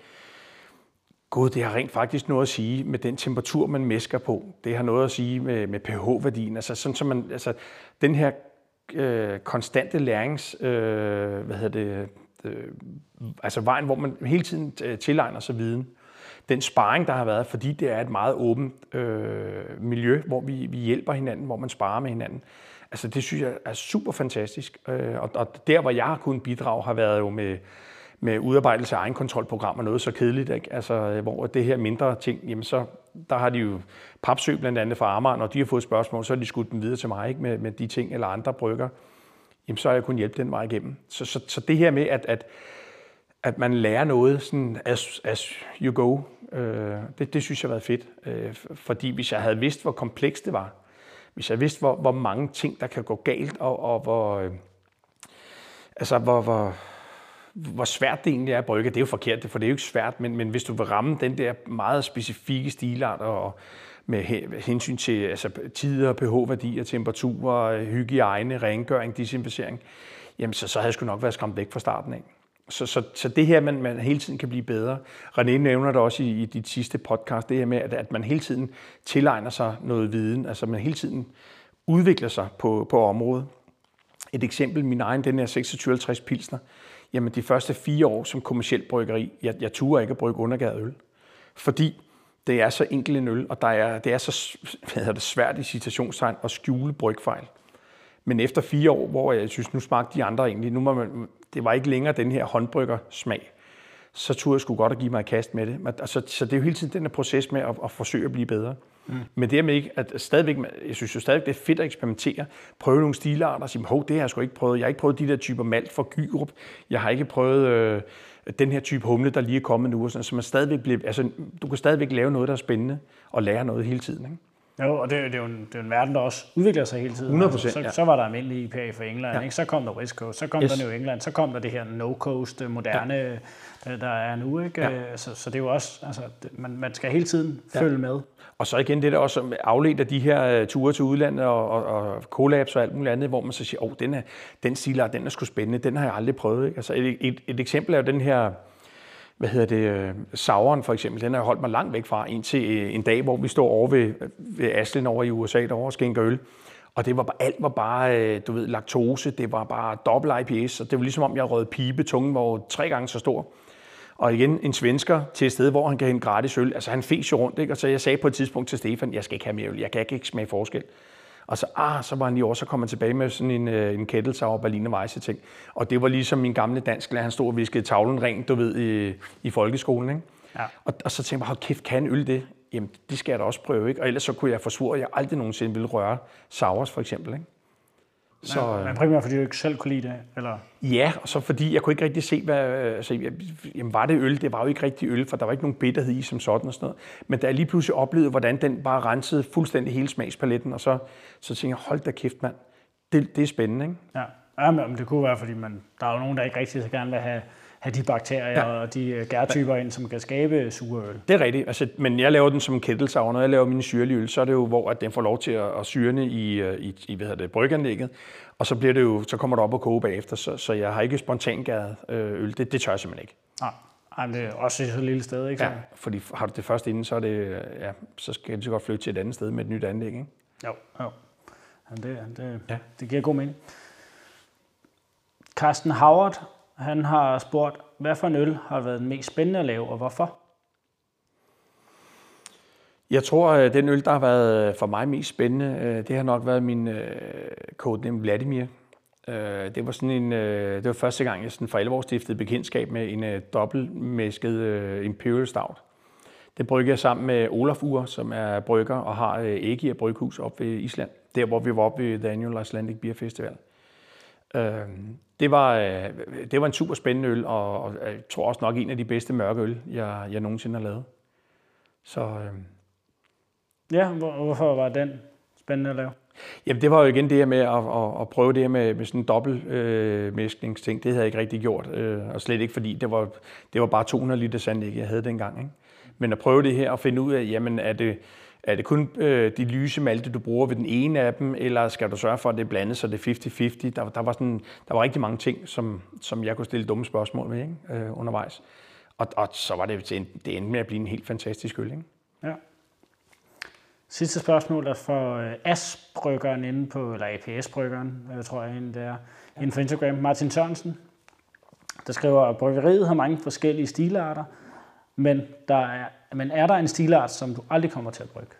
gud, det har rent faktisk noget at sige med den temperatur, man mæsker på. Det har noget at sige med, med pH-værdien. Altså, sådan, så man, altså, den her øh, konstante lærings... Øh, hvad hedder det? Øh, altså vejen, hvor man hele tiden tilegner sig viden. Den sparring, der har været, fordi det er et meget åbent øh, miljø, hvor vi, vi hjælper hinanden, hvor man sparer med hinanden. Altså, det synes jeg er super fantastisk. Øh, og, og der, hvor jeg har kunnet bidrage, har været jo med... med udarbejdelse af egenkontrolprogrammer, noget så kedeligt, ikke? Altså, hvor det her mindre ting, jamen så, der har de jo Papsø blandt andet fra Amager, når de har fået spørgsmål, så har de skudt dem videre til mig, ikke? Med, med de ting eller andre brygger, jamen så har jeg kunnet hjælpe den vej igennem. Så, så, så det her med, at, at, at man lærer noget sådan as, as you go, øh, det, det synes jeg har været fedt, øh, fordi hvis jeg havde vidst, hvor komplekst det var, hvis jeg vidste, hvor, hvor mange ting, der kan gå galt, og, og hvor, øh, altså hvor, hvor hvor svært det egentlig er at brygge. Det er jo forkert, for det er jo ikke svært, men, men hvis du vil ramme den der meget specifikke stilart og med hensyn til altså, tider, pH-værdier, temperaturer, hygiejne, rengøring, desinficering, jamen så, så havde jeg sgu nok været skræmt væk fra starten af. Så, så, så det her, man, man hele tiden kan blive bedre. René nævner det også i, i dit sidste podcast, det her med, at, at man hele tiden tilegner sig noget viden, altså man hele tiden udvikler sig på, på området. Et eksempel, min egen, den her seksogtyve halvtreds Pilsner, jamen de første fire år som kommercielt bryggeri, jeg, jeg turer ikke at brygge undergæret øl. Fordi det er så enkelt en øl, og der er, det er så hvad hedder det, svært i citationstegn at skjule brygfejl. Men efter fire år, hvor jeg synes, nu smagte de andre egentlig, nu må man, det var ikke længere den her håndbryggersmag, så turde jeg sgu godt at give mig et kast med det. Altså, så det er jo hele tiden den her proces med at, at forsøge at blive bedre. Mm. Men det med ikke, at stadigvæk, jeg synes jo stadigvæk, det er fedt at eksperimentere, prøve nogle stilarter og sige, hov, det har jeg sgu ikke prøvet. Jeg har ikke prøvet de der typer malt fra Gyrup. Jeg har ikke prøvet øh, den her type humle, der lige er kommet nu. Og sådan, så man stadigvæk bliver, altså, du kan stadigvæk lave noget, der er spændende, og lære noget hele tiden, ikke? Jo, og det, det, er jo en, det er en verden, der også udvikler sig hele tiden. hundrede procent, altså, så, ja. så var der almindelig I P A fra England, ja. Ikke? Så kom der West Coast, så kom yes. der New England, så kom der det her No Coast, moderne, ja. der, der er nu. Ikke? Ja. Så, så det er jo også, altså, det, man, man skal hele tiden ja. følge med. Og så igen det der også afledt af de her ture til udlandet og, og, og collabs og alt muligt andet, hvor man så siger, åh, oh, den, er, den stilart, den er sgu spændende, den har jeg aldrig prøvet. Ikke? Altså et, et, et eksempel er jo den her, hvad hedder det, Sauren for eksempel, den har jeg holdt mig langt væk fra, indtil en dag, hvor vi står over ved, ved Aslen over i U S A, derovre og skænker øl. Og det var bare, alt var bare, du ved, laktose, det var bare dobbelt I P S, og det var ligesom om, jeg rød pibe, tungen var tre gange så stor. Og igen, en svensker til et sted, hvor han kan hente gratis øl. Altså han fes jo rundt, ikke? Og så jeg sagde på et tidspunkt til Stefan, jeg skal ikke have mere øl, jeg kan ikke smage forskel. Og så, ah, så var han lige over, så kom han tilbage med sådan en, en Kettelsauer Berliner Weisse ting. Og det var ligesom min gamle dansklærer, han stod og viskede tavlen rent, du ved, i, i folkeskolen, ikke? Ja. Og, og så tænkte jeg, hold kæft, kan øl det? Jamen, det skal jeg da også prøve, ikke? Og ellers så kunne jeg forsvore, at jeg aldrig nogensinde ville røre Saurs, for eksempel, ikke? Så, ja, men primært fordi du ikke selv kunne lide det? Eller? Ja, og så fordi jeg kunne ikke rigtig se, hvad, altså, jamen, var det øl? Det var jo ikke rigtig øl, for der var ikke nogen bitterhed i som sådan og sådan noget. Men da jeg lige pludselig oplevede, hvordan den bare rensede fuldstændig hele smagspaletten, og så, så tænkte jeg, hold da kæft, mand. Det, det er spændende, ikke? Ja, ja men det kunne være, fordi man, der er jo nogen, der ikke rigtig så gerne vil have, have de bakterier ja. og de gærtyper ind, som kan skabe sure øl. Det er rigtigt, altså, men jeg laver den som en kettle sour. Når jeg laver mine syrlige øl, så er det jo, hvor at den får lov til at, at syrne i, i, i hvad hedder det, bryggeanlægget. Og så, bliver det jo, så kommer det op og koge bagefter, så, så jeg har ikke spontangæret øl. Det, det tør jeg simpelthen ikke. Nej, Ej, det er også et så lille sted, ikke? Ja, fordi har du det først inden, så, er det, ja, så skal du så godt flytte til et andet sted med et nyt anlæg, ikke? Jo, jo. Det, det, ja. det giver god mening. Carsten Howard, han har spurgt, hvad for en øl har været den mest spændende at lave, og hvorfor? Jeg tror, at den øl, der har været for mig mest spændende, det har nok været min codename Vladimir. Det var sådan en, det var første gang, jeg sådan for alvor stiftede bekendtskab med en dobbeltmæsket Imperial Stout. Den brygger jeg sammen med Olaf Ur, som er brygger og har Ægir Bryghus oppe ved Island. Der, hvor vi var oppe ved The Annual Icelandic Beer Festival. Det var, det var en super spændende øl, og jeg tror også nok en af de bedste mørke øl, jeg, jeg nogensinde har lavet. Så, ja, hvor, hvorfor var den spændende at lave? Jamen, det var jo igen det her med at, at, at prøve det her med, med sådan en dobbeltmæskningsting. Øh, det havde jeg ikke rigtig gjort, øh, og slet ikke fordi det var, det var bare to hundrede liter sandæg, jeg havde dengang. Ikke? Men at prøve det her og finde ud af, jamen er det, er det kun øh, de lyse malte, du bruger ved den ene af dem, eller skal du sørge for, at det er blandet, så det er halvtreds halvtreds? Der, der, var sådan, der var rigtig mange ting, som, som jeg kunne stille dumme spørgsmål med ikke? Øh, undervejs. Og, og så var det, det endte med at blive en helt fantastisk øl. Ikke? Ja. Sidste spørgsmål er for As-bryggeren inde på, eller A P S-bryggeren, jeg tror jeg det er, ja. Inden for Instagram, Martin Sørensen, der skriver, at bryggeriet har mange forskellige stilarter, men, der er, men er der en stilart, som du aldrig kommer til at brygge?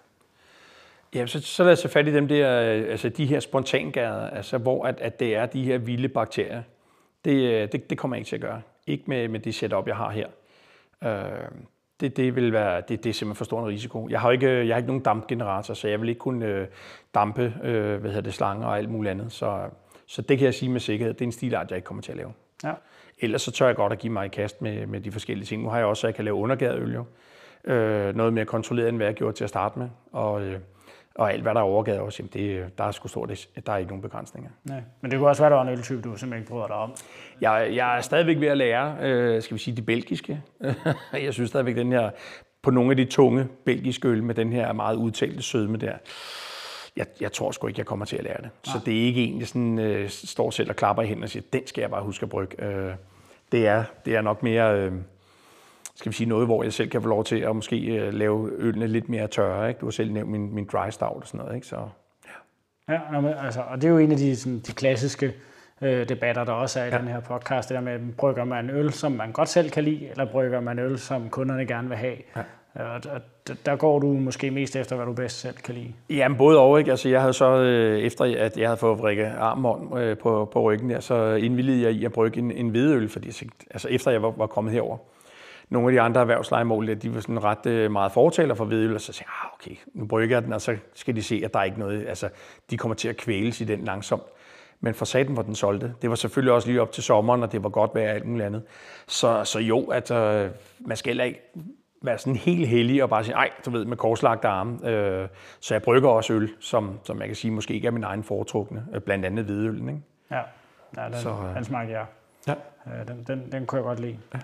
Ja, så, så lad os tage fat i dem der, altså de her spontangærder, altså hvor at, at det er de her vilde bakterier. Det, det, det kommer jeg ikke til at gøre. Ikke med, med det setup, jeg har her. Øh, Det, det vil være, det, det er simpelthen for stor en risiko. Jeg har ikke, jeg har ikke nogen dampgenerator, så jeg vil ikke kunne øh, dampe øh, hvad hedder det, slanger og alt muligt andet. Så, så det kan jeg sige med sikkerhed. Det er en stilart, jeg ikke kommer til at lave. Ja. Ellers så tør jeg godt at give mig i kast med, med de forskellige ting. Nu har jeg også, at jeg kan lave undergæret øl. Jo. Øh, noget mere kontrolleret, end hvad jeg gjorde til at starte med. Og, øh, og alt, hvad der er overgæret også, jamen det, der er sgu stort, der er ikke nogen begrænsninger. Nej. Men det kunne også være, der var en øltype, du simpelthen ikke bryder dig om. Jeg, jeg er stadigvæk ved at lære, øh, skal vi sige, de belgiske. Jeg synes stadigvæk, den her, på nogle af de tunge belgiske øl med den her meget udtalte sødme der, jeg, jeg tror sgu ikke, jeg kommer til at lære det. Nej. Så det er ikke en, jeg sådan, øh, står selv og klapper i hænden og siger, den skal jeg bare huske at brygge. Øh, det, er, det er nok mere, øh, skal vi sige, noget, hvor jeg selv kan få lov til at måske øh, lave ølene lidt mere tørre. Ikke? Du har selv nævnt min, min dry stout og sådan noget, ikke? Så, ja. Ja, altså, og det er jo en af de, sådan, de klassiske øh, debatter, der også er i ja. den her podcast. Det der med, brygger man øl, som man godt selv kan lide, eller brygger man øl, som kunderne gerne vil have. Ja. Og der går du måske mest efter, hvad du bedst selv kan lide. Jamen både og, ikke? Altså jeg havde så, øh, efter at jeg havde fået vrikket armbånd øh, på, på ryggen der, så indvilligede jeg i at brygge en, en hvedeøl, fordi altså efter jeg var, var kommet herover. Nogle af de andre erhvervslejemål, de var sådan ret øh, meget fortaler for hvedeøl, og så sagde jeg, ah, okay, nu brygger jeg den, og så skal de se, at der er ikke noget, altså de kommer til at kvæles i den langsomt. Men for satan, hvor den solgte. Det var selvfølgelig også lige op til sommeren, og det var godt vejr og alt muligt andet. Så, så jo, at øh, man skal heller ikke være sådan helt heldig og bare sige, ej, du ved, med korslagte arme. Øh, så jeg brygger også øl, som, som jeg kan sige, måske ikke er min egen foretrukne, øh, blandt andet hvedeøllen, ikke? Ja, ja den, så, øh, den smagte jeg. Ja. Øh, den, den, den kunne jeg godt lide. Ja.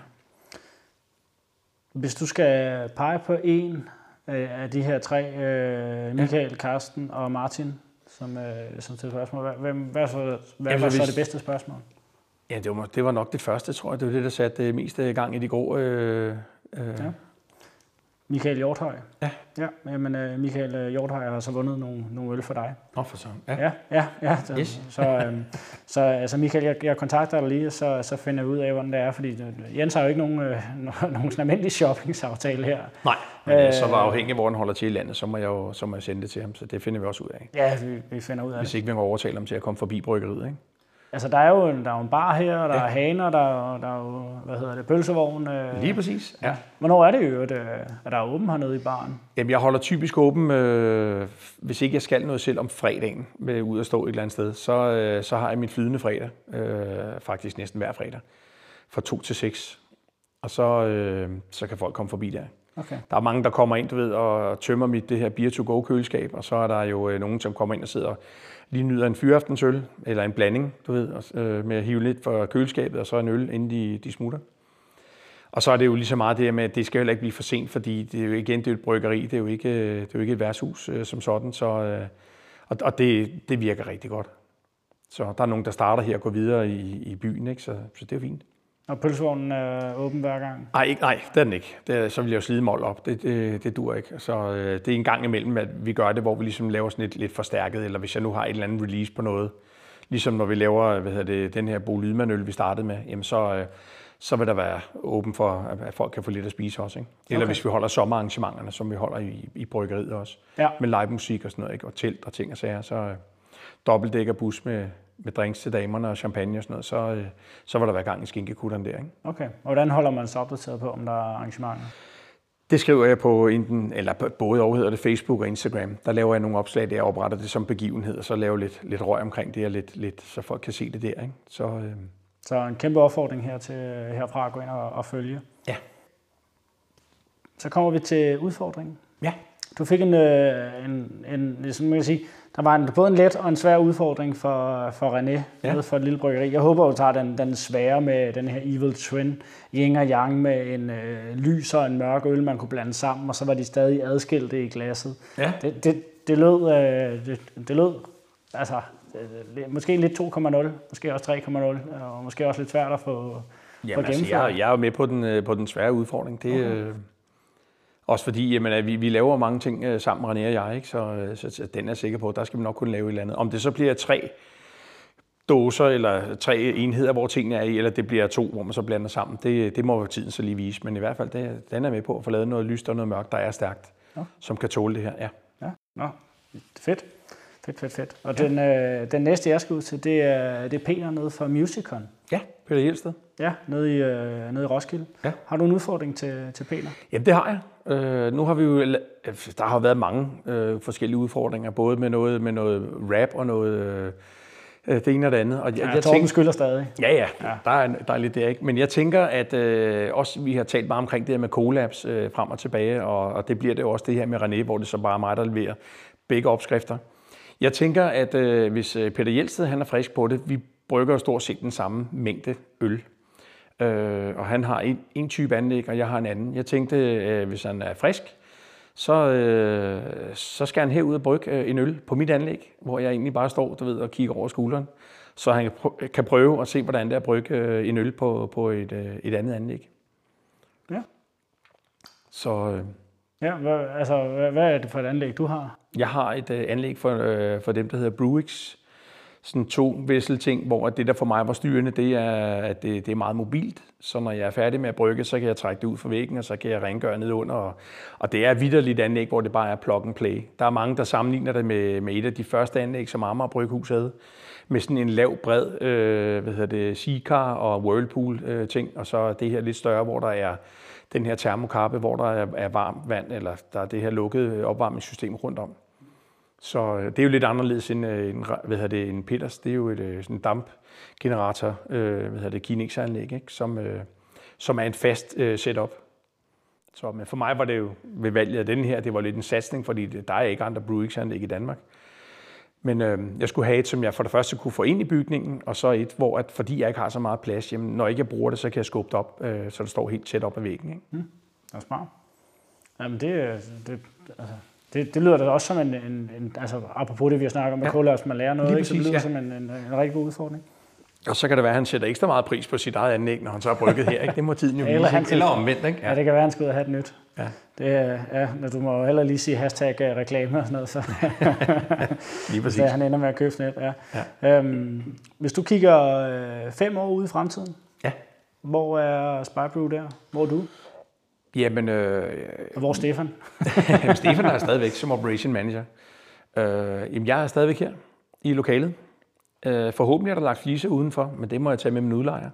Hvis du skal pege på en øh, af de her tre, øh, Michael, ja. Carsten og Martin, som, øh, som til spørgsmål, hvad, hvad, så, hvad Jamen, var så hvis... det bedste spørgsmål? Ja, det var, det var nok det første, tror jeg. Det var det, der satte mest gang i de grå... Øh, øh... Ja. Michael Hjorthøj. Ja. Ja, jamen Michael Hjorthøj har så vundet nogle, nogle øl for dig. Nå, for så. Ja, ja, ja. ja så, yes. så, øhm, så altså Michael, jeg, jeg kontakter dig lige, og så, så finder jeg ud af, hvordan det er, fordi Jens har jo ikke nogen, øh, nogen sådan almindelig shoppingsaftale her. Nej, men øh, så var afhængig af, hvor han holder til i landet, så må jeg jo så må jeg sende det til ham, så det finder vi også ud af. Ja, vi, vi finder ud af Hvis det. ikke vi må overtale ham til at komme forbi bryggeriet, ikke? altså der er jo en, der er jo en bar her, og der ja. er haner, der er, der er jo, hvad hedder det, pølsevogn. Øh, Lige præcis, ja. Hvornår er det jo, at, at der er åben hernede i baren? Jamen, jeg holder typisk åben, øh, hvis ikke jeg skal noget selv om fredagen, med ud og stå et eller andet sted, så, øh, så har jeg min flydende fredag, øh, faktisk næsten hver fredag, fra to til seks. Og så, øh, så kan folk komme forbi der. Okay. Der er mange, der kommer ind, du ved, og tømmer mit det her beer to go køleskab, og så er der jo øh, nogen, som kommer ind og sidder og lige nyder en fyraftensøl, eller en blanding, du ved, og, øh, med at hive lidt fra køleskabet, og så en øl, inden de, de smutter. Og så er det jo lige så meget det med, at det skal heller ikke blive for sent, fordi det er jo igen det er et bryggeri, det er jo ikke, det er jo ikke et værtshus øh, som sådan, så, øh, og, og det, det virker rigtig godt. Så der er nogen, der starter her og går videre i, i byen, ikke? Så, så det er fint. Og pølsevognen er åben hver gang? Nej, ikke, nej, det er den ikke. Det er, så vil jeg jo slide mål op. Det, det, det dur ikke. Så øh, det er en gang imellem, at vi gør det, hvor vi ligesom laver sådan lidt, lidt forstærket, eller hvis jeg nu har et eller andet release på noget, ligesom når vi laver hvad hedder det, den her Bo Lydman-øl, vi startede med, jamen så, øh, så vil der være åben for, at folk kan få lidt at spise også. Ikke? Eller okay. Hvis vi holder sommerarrangementerne, som vi holder i, i bryggeriet også, ja. Med live musik og sådan noget, ikke? Og telt og ting og sager, så øh, dobbeltdækkerbus med med drinks til damerne og champagne og sådan noget, så, øh, så var der være gang i skinkekutteren der. Ikke? Okay. Og hvordan holder man sig opdateret på, om der er arrangementer? Det skriver jeg på enten, eller både over hedder det Facebook og Instagram. Der laver jeg nogle opslag, der jeg opretter det som begivenhed, og så laver lidt, lidt røg omkring det, og lidt, lidt, så folk kan se det der. Ikke? Så, øh... så en kæmpe opfordring her til, herfra at gå ind og, og følge. Ja. Så kommer vi til udfordringen. Ja. Du fik en, en, en ligesom man kan sige, der var en, både en let og en svær udfordring for, for René, ja. Nede for et lille bryggeri. Jeg håber, du tager den, den svære med den her Evil Twin, yin og yang med en øh, lys og en mørk øl, man kunne blande sammen, og så var de stadig adskilte i glasset. Ja. Det, det, det, lød, øh, det, det lød, altså, det, måske lidt to komma nul, måske også tre komma nul, og måske også lidt svært at få, Jamen, få gennemført. Altså, jeg, jeg er jo med på den, på den svære udfordring. Det okay. øh... Også fordi, jamen, vi, vi laver mange ting sammen, René og jeg, ikke? Så, så, så den er jeg sikker på, der skal vi nok kunne lave et eller andet. Om det så bliver tre dåser eller tre enheder, hvor tingene er i, eller det bliver to, hvor man så blander sammen, det, det må jo tiden så lige vise. Men i hvert fald, det, den er med på at få lavet noget lyst og noget mørkt, der er stærkt, ja. Som kan tåle det her. Ja, ja. Nå, fedt. Fedt, fedt, fedt. Og ja. den, øh, den næste, jeg skal ud til, det er, det er Peter nede fra Musicon. Ja, Peter Jelsted. Ja, nede i, øh, nede i Roskilde. Ja. Har du en udfordring til, til Peter? Jamen, det har jeg. Øh, nu har vi jo, der har været mange øh, forskellige udfordringer, både med noget, med noget rap og noget øh, det ene og det andet. Og jeg, ja, jeg Torben skylder stadig. Ja, ja, ja. Der, er, der er lidt der, ikke? Men jeg tænker, at øh, også vi har talt meget omkring det her med collabs øh, frem og tilbage, og, og det bliver det også det her med René, hvor det så bare er mig, der leverer begge opskrifter. Jeg tænker, at øh, hvis Peter Jelsted han er frisk på det, vi brygger jo stort set den samme mængde øl. Øh, og han har en, en type anlæg, og jeg har en anden. Jeg tænkte, øh, hvis han er frisk, så, øh, så skal han herud og brygge øh, en øl på mit anlæg, hvor jeg egentlig bare står, du ved, og kigger over skulderen. Så han kan prøve at se, hvordan det er at brygge øh, en øl på, på et, øh, et andet anlæg. Ja. Så... Øh, Ja, hvad, altså, hvad, hvad er det for et anlæg, du har? Jeg har et øh, anlæg for, øh, for dem, der hedder Brewix. Sådan to vessel-ting, hvor det, der for mig var styrende, det er, at det, det er meget mobilt. Så når jeg er færdig med at brygge, så kan jeg trække det ud fra væggen, og så kan jeg rengøre ned under. Og, og det er vitterligt anlæg, hvor det bare er plug and play. Der er mange, der sammenligner det med, med et af de første anlæg, som Amager Bryghus havde. Med sådan en lav, bred, øh, hvad hedder det, Seacar og Whirlpool-ting. Øh, og så det her lidt større, hvor der er den her termokappe, hvor der er, er varmt vand, eller der er det her lukkede opvarmningssystem rundt om. Så det er jo lidt anderledes end, en, hvad hedder det, en Peters. Det er jo et sådan dampgenerator, øh, hvad hedder det, Kinex-anlæg, ikke? Som, øh, som er en fast øh, setup. Så, men for mig var det jo ved valget af den her, det var lidt en satsning, fordi det, der er ikke andre Brewix-anlæg i Danmark. Men øh, jeg skulle have et, som jeg for det første kunne få ind i bygningen, og så et, hvor at, fordi jeg ikke har så meget plads, jamen, når ikke jeg bruger det, så kan jeg skubbe det op, øh, så det står helt tæt op ad væggen. Ikke? Mm. Det er smart. Jamen det, det, altså, det, det lyder da også som en, en, en altså apropos det, vi har snakket om med ja. collabs, man lærer noget, ikke? Præcis, så det lyder ja. som en, en, en rigtig god udfordring. Og så kan det være, at han sætter ekstra meget pris på sit eget anlæg, når han så har brygget her. Ikke? Det må tiden jo vise. Eller, Eller omvendt. Ikke? Ja. ja, det kan være, at han skal ud og have et nyt. Ja. Det er, ja, du må jo heller lige sige hashtag reklame og sådan noget. Så. Lige præcis. Så han ender med at købe sådan et. Ja. Ja. Øhm, hvis du kigger øh, fem år ude i fremtiden, ja. Hvor er Spybrew der? Hvor er du? Jamen... Øh, og hvor er Stefan? Stefan er stadigvæk som operation manager. Øh, jamen, jeg er stadigvæk her i lokalet. Øh, forhåbentlig er der lagt flise udenfor, men det må jeg tage med min udlejer.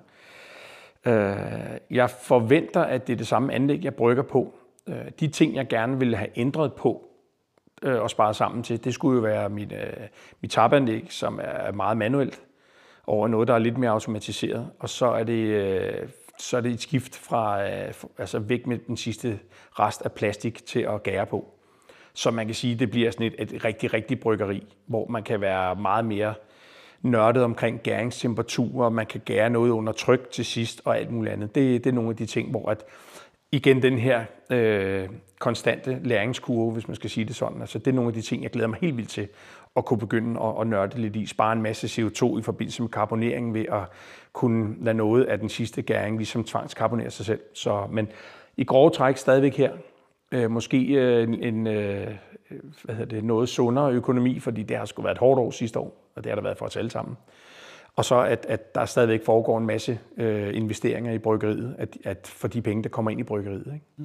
Øh, jeg forventer, at det er det samme anlæg, jeg brygger på. Øh, de ting, jeg gerne ville have ændret på øh, og sparet sammen til, det skulle jo være mit, øh, mit tapanlæg, som er meget manuelt, over noget, der er lidt mere automatiseret. Og så er det, øh, så er det et skift fra øh, altså væk med den sidste rest af plastik til at gære på. Så man kan sige, at det bliver sådan et, et rigtig, rigtig bryggeri, hvor man kan være meget mere nørdet omkring gæringstemperatur, og man kan gære noget under tryk til sidst og alt muligt andet. Det, det er nogle af de ting, hvor at, igen den her øh, konstante læringskurve, hvis man skal sige det sådan, altså det er nogle af de ting, jeg glæder mig helt vildt til at kunne begynde at, at nørde lidt i. Spare en masse C O to i forbindelse med karbonering ved at kunne lade noget af den sidste gæring ligesom tvangskarbonere sig selv. Så, men i grove træk stadigvæk her. Øh, måske øh, en øh, hvad hedder det, noget sundere økonomi, fordi det har sgu været et hårdt år sidste år, og det har der været for os alle sammen. Og så at, at der stadigvæk foregår en masse øh, investeringer i bryggeriet, at, at for de penge, der kommer ind i bryggeriet. Ikke? Mm.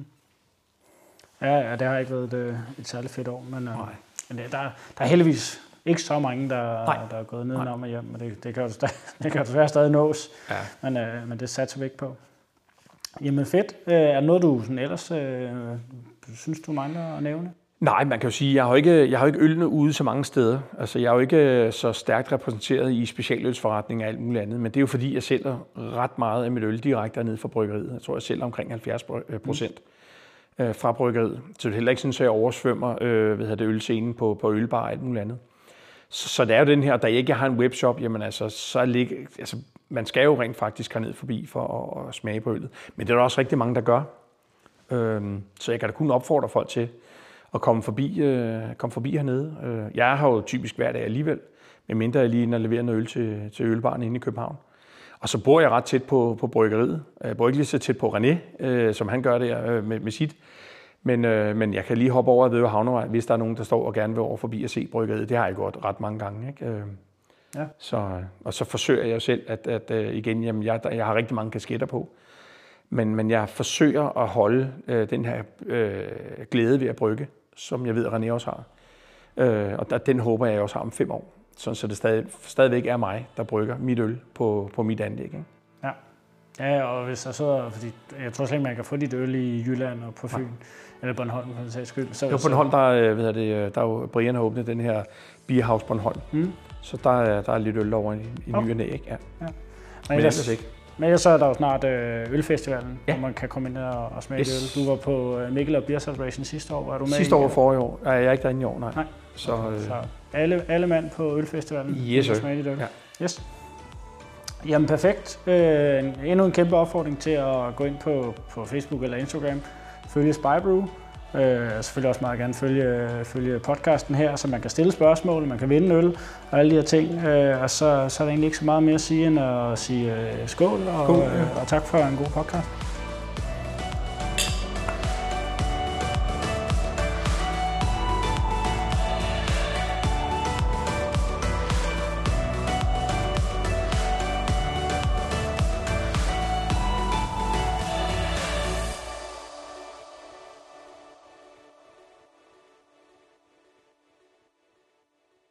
Ja, ja, det har ikke været et, et særligt fedt år, men, øh, men det, der, der er heldigvis ikke så mange, der, der er gået nedenom og hjem, men det, det kan jo stadig, det kan jo desværre stadig nås, ja. men, øh, men det satser vi ikke på. Jamen fedt. Øh, er der noget, du sådan ellers øh, synes, du mangler at nævne? Nej, man kan jo sige, jeg har jo ikke, jeg har jo ikke ølene ude så mange steder. Altså, jeg er jo ikke så stærkt repræsenteret i specialølsforretninger og alt muligt andet, men det er jo fordi, jeg sælger ret meget af mit øl direkte ned fra bryggeriet. Jeg tror, jeg sælger omkring halvfjerds procent mm. fra bryggeriet. Så det er heller ikke sådan, at jeg oversvømmer øh, hvad hedder det, ølscenen på, på ølbar og alt muligt andet. Så, så det er jo den her, da jeg ikke har en webshop, jamen altså, så ligger, altså, man skal jo rent faktisk herned forbi for at, at smage på øllet. Men det er der også rigtig mange, der gør. Øhm, så jeg kan da kun opfordre folk til at komme forbi, øh, komme forbi hernede. Øh, jeg har jo typisk hver dag alligevel, medmindre jeg lige inde og leverer noget øl til, til ølbaren inde i København. Og så bor jeg ret tæt på, på bryggeriet. Jeg bor ikke lige så tæt på René, øh, som han gør der øh, med, med sit. Men, øh, men jeg kan lige hoppe over ved Havnevej, hvis der er nogen, der står og gerne vil over forbi og se bryggeriet. Det har jeg gjort ret mange gange. Ikke? Øh, ja. så, og så forsøger jeg jo selv, at, at øh, igen, jamen, jeg, jeg har rigtig mange kasketter på. Men, men jeg forsøger at holde øh, den her øh, glæde ved at brygge, som jeg ved, at René også har. Øh, og der, den håber jeg også har om fem år. Sådan, så det stadig, stadigvæk er mig, der brygger mit øl på, på mit anlæg. Ikke? Ja. Ja, og hvis der så, fordi jeg tror slet ikke, man kan få dit øl i Jylland og på Fyn, ja. Eller Bornholm for den sags skyld. Så, jo, Bornholm, der, ved det, der er jo Brian har åbnet den her Bierhaus Bornholm. Mm. Så der er, der er lidt øl over i, i okay. ny og næ, ikke? Ja. Ja. Men, Men ellers ikke. Men ellers så er der jo snart øh, ølfestivalen, ja. Hvor man kan komme ind og, og smage yes. øl. Du var på øh, Mikkel og Beer Celebration sidste år. Var du med sidste år og forrige år. Jeg er ikke derinde i år, nej. nej. Så, øh... så alle, alle mand på ølfestivalen yes, kan smage dit øl. Ja. Yes. Jamen perfekt. Øh, endnu en kæmpe opfordring til at gå ind på, på Facebook eller Instagram. Følge Spybrew. Øh, selvfølgelig også meget gerne følge, følge podcasten her, så man kan stille spørgsmål, man kan vinde øl og alle de her ting. Øh, og så, så er der egentlig ikke så meget mere at sige end at sige øh, skål og, skål, ja. øh, og tak for en god podcast.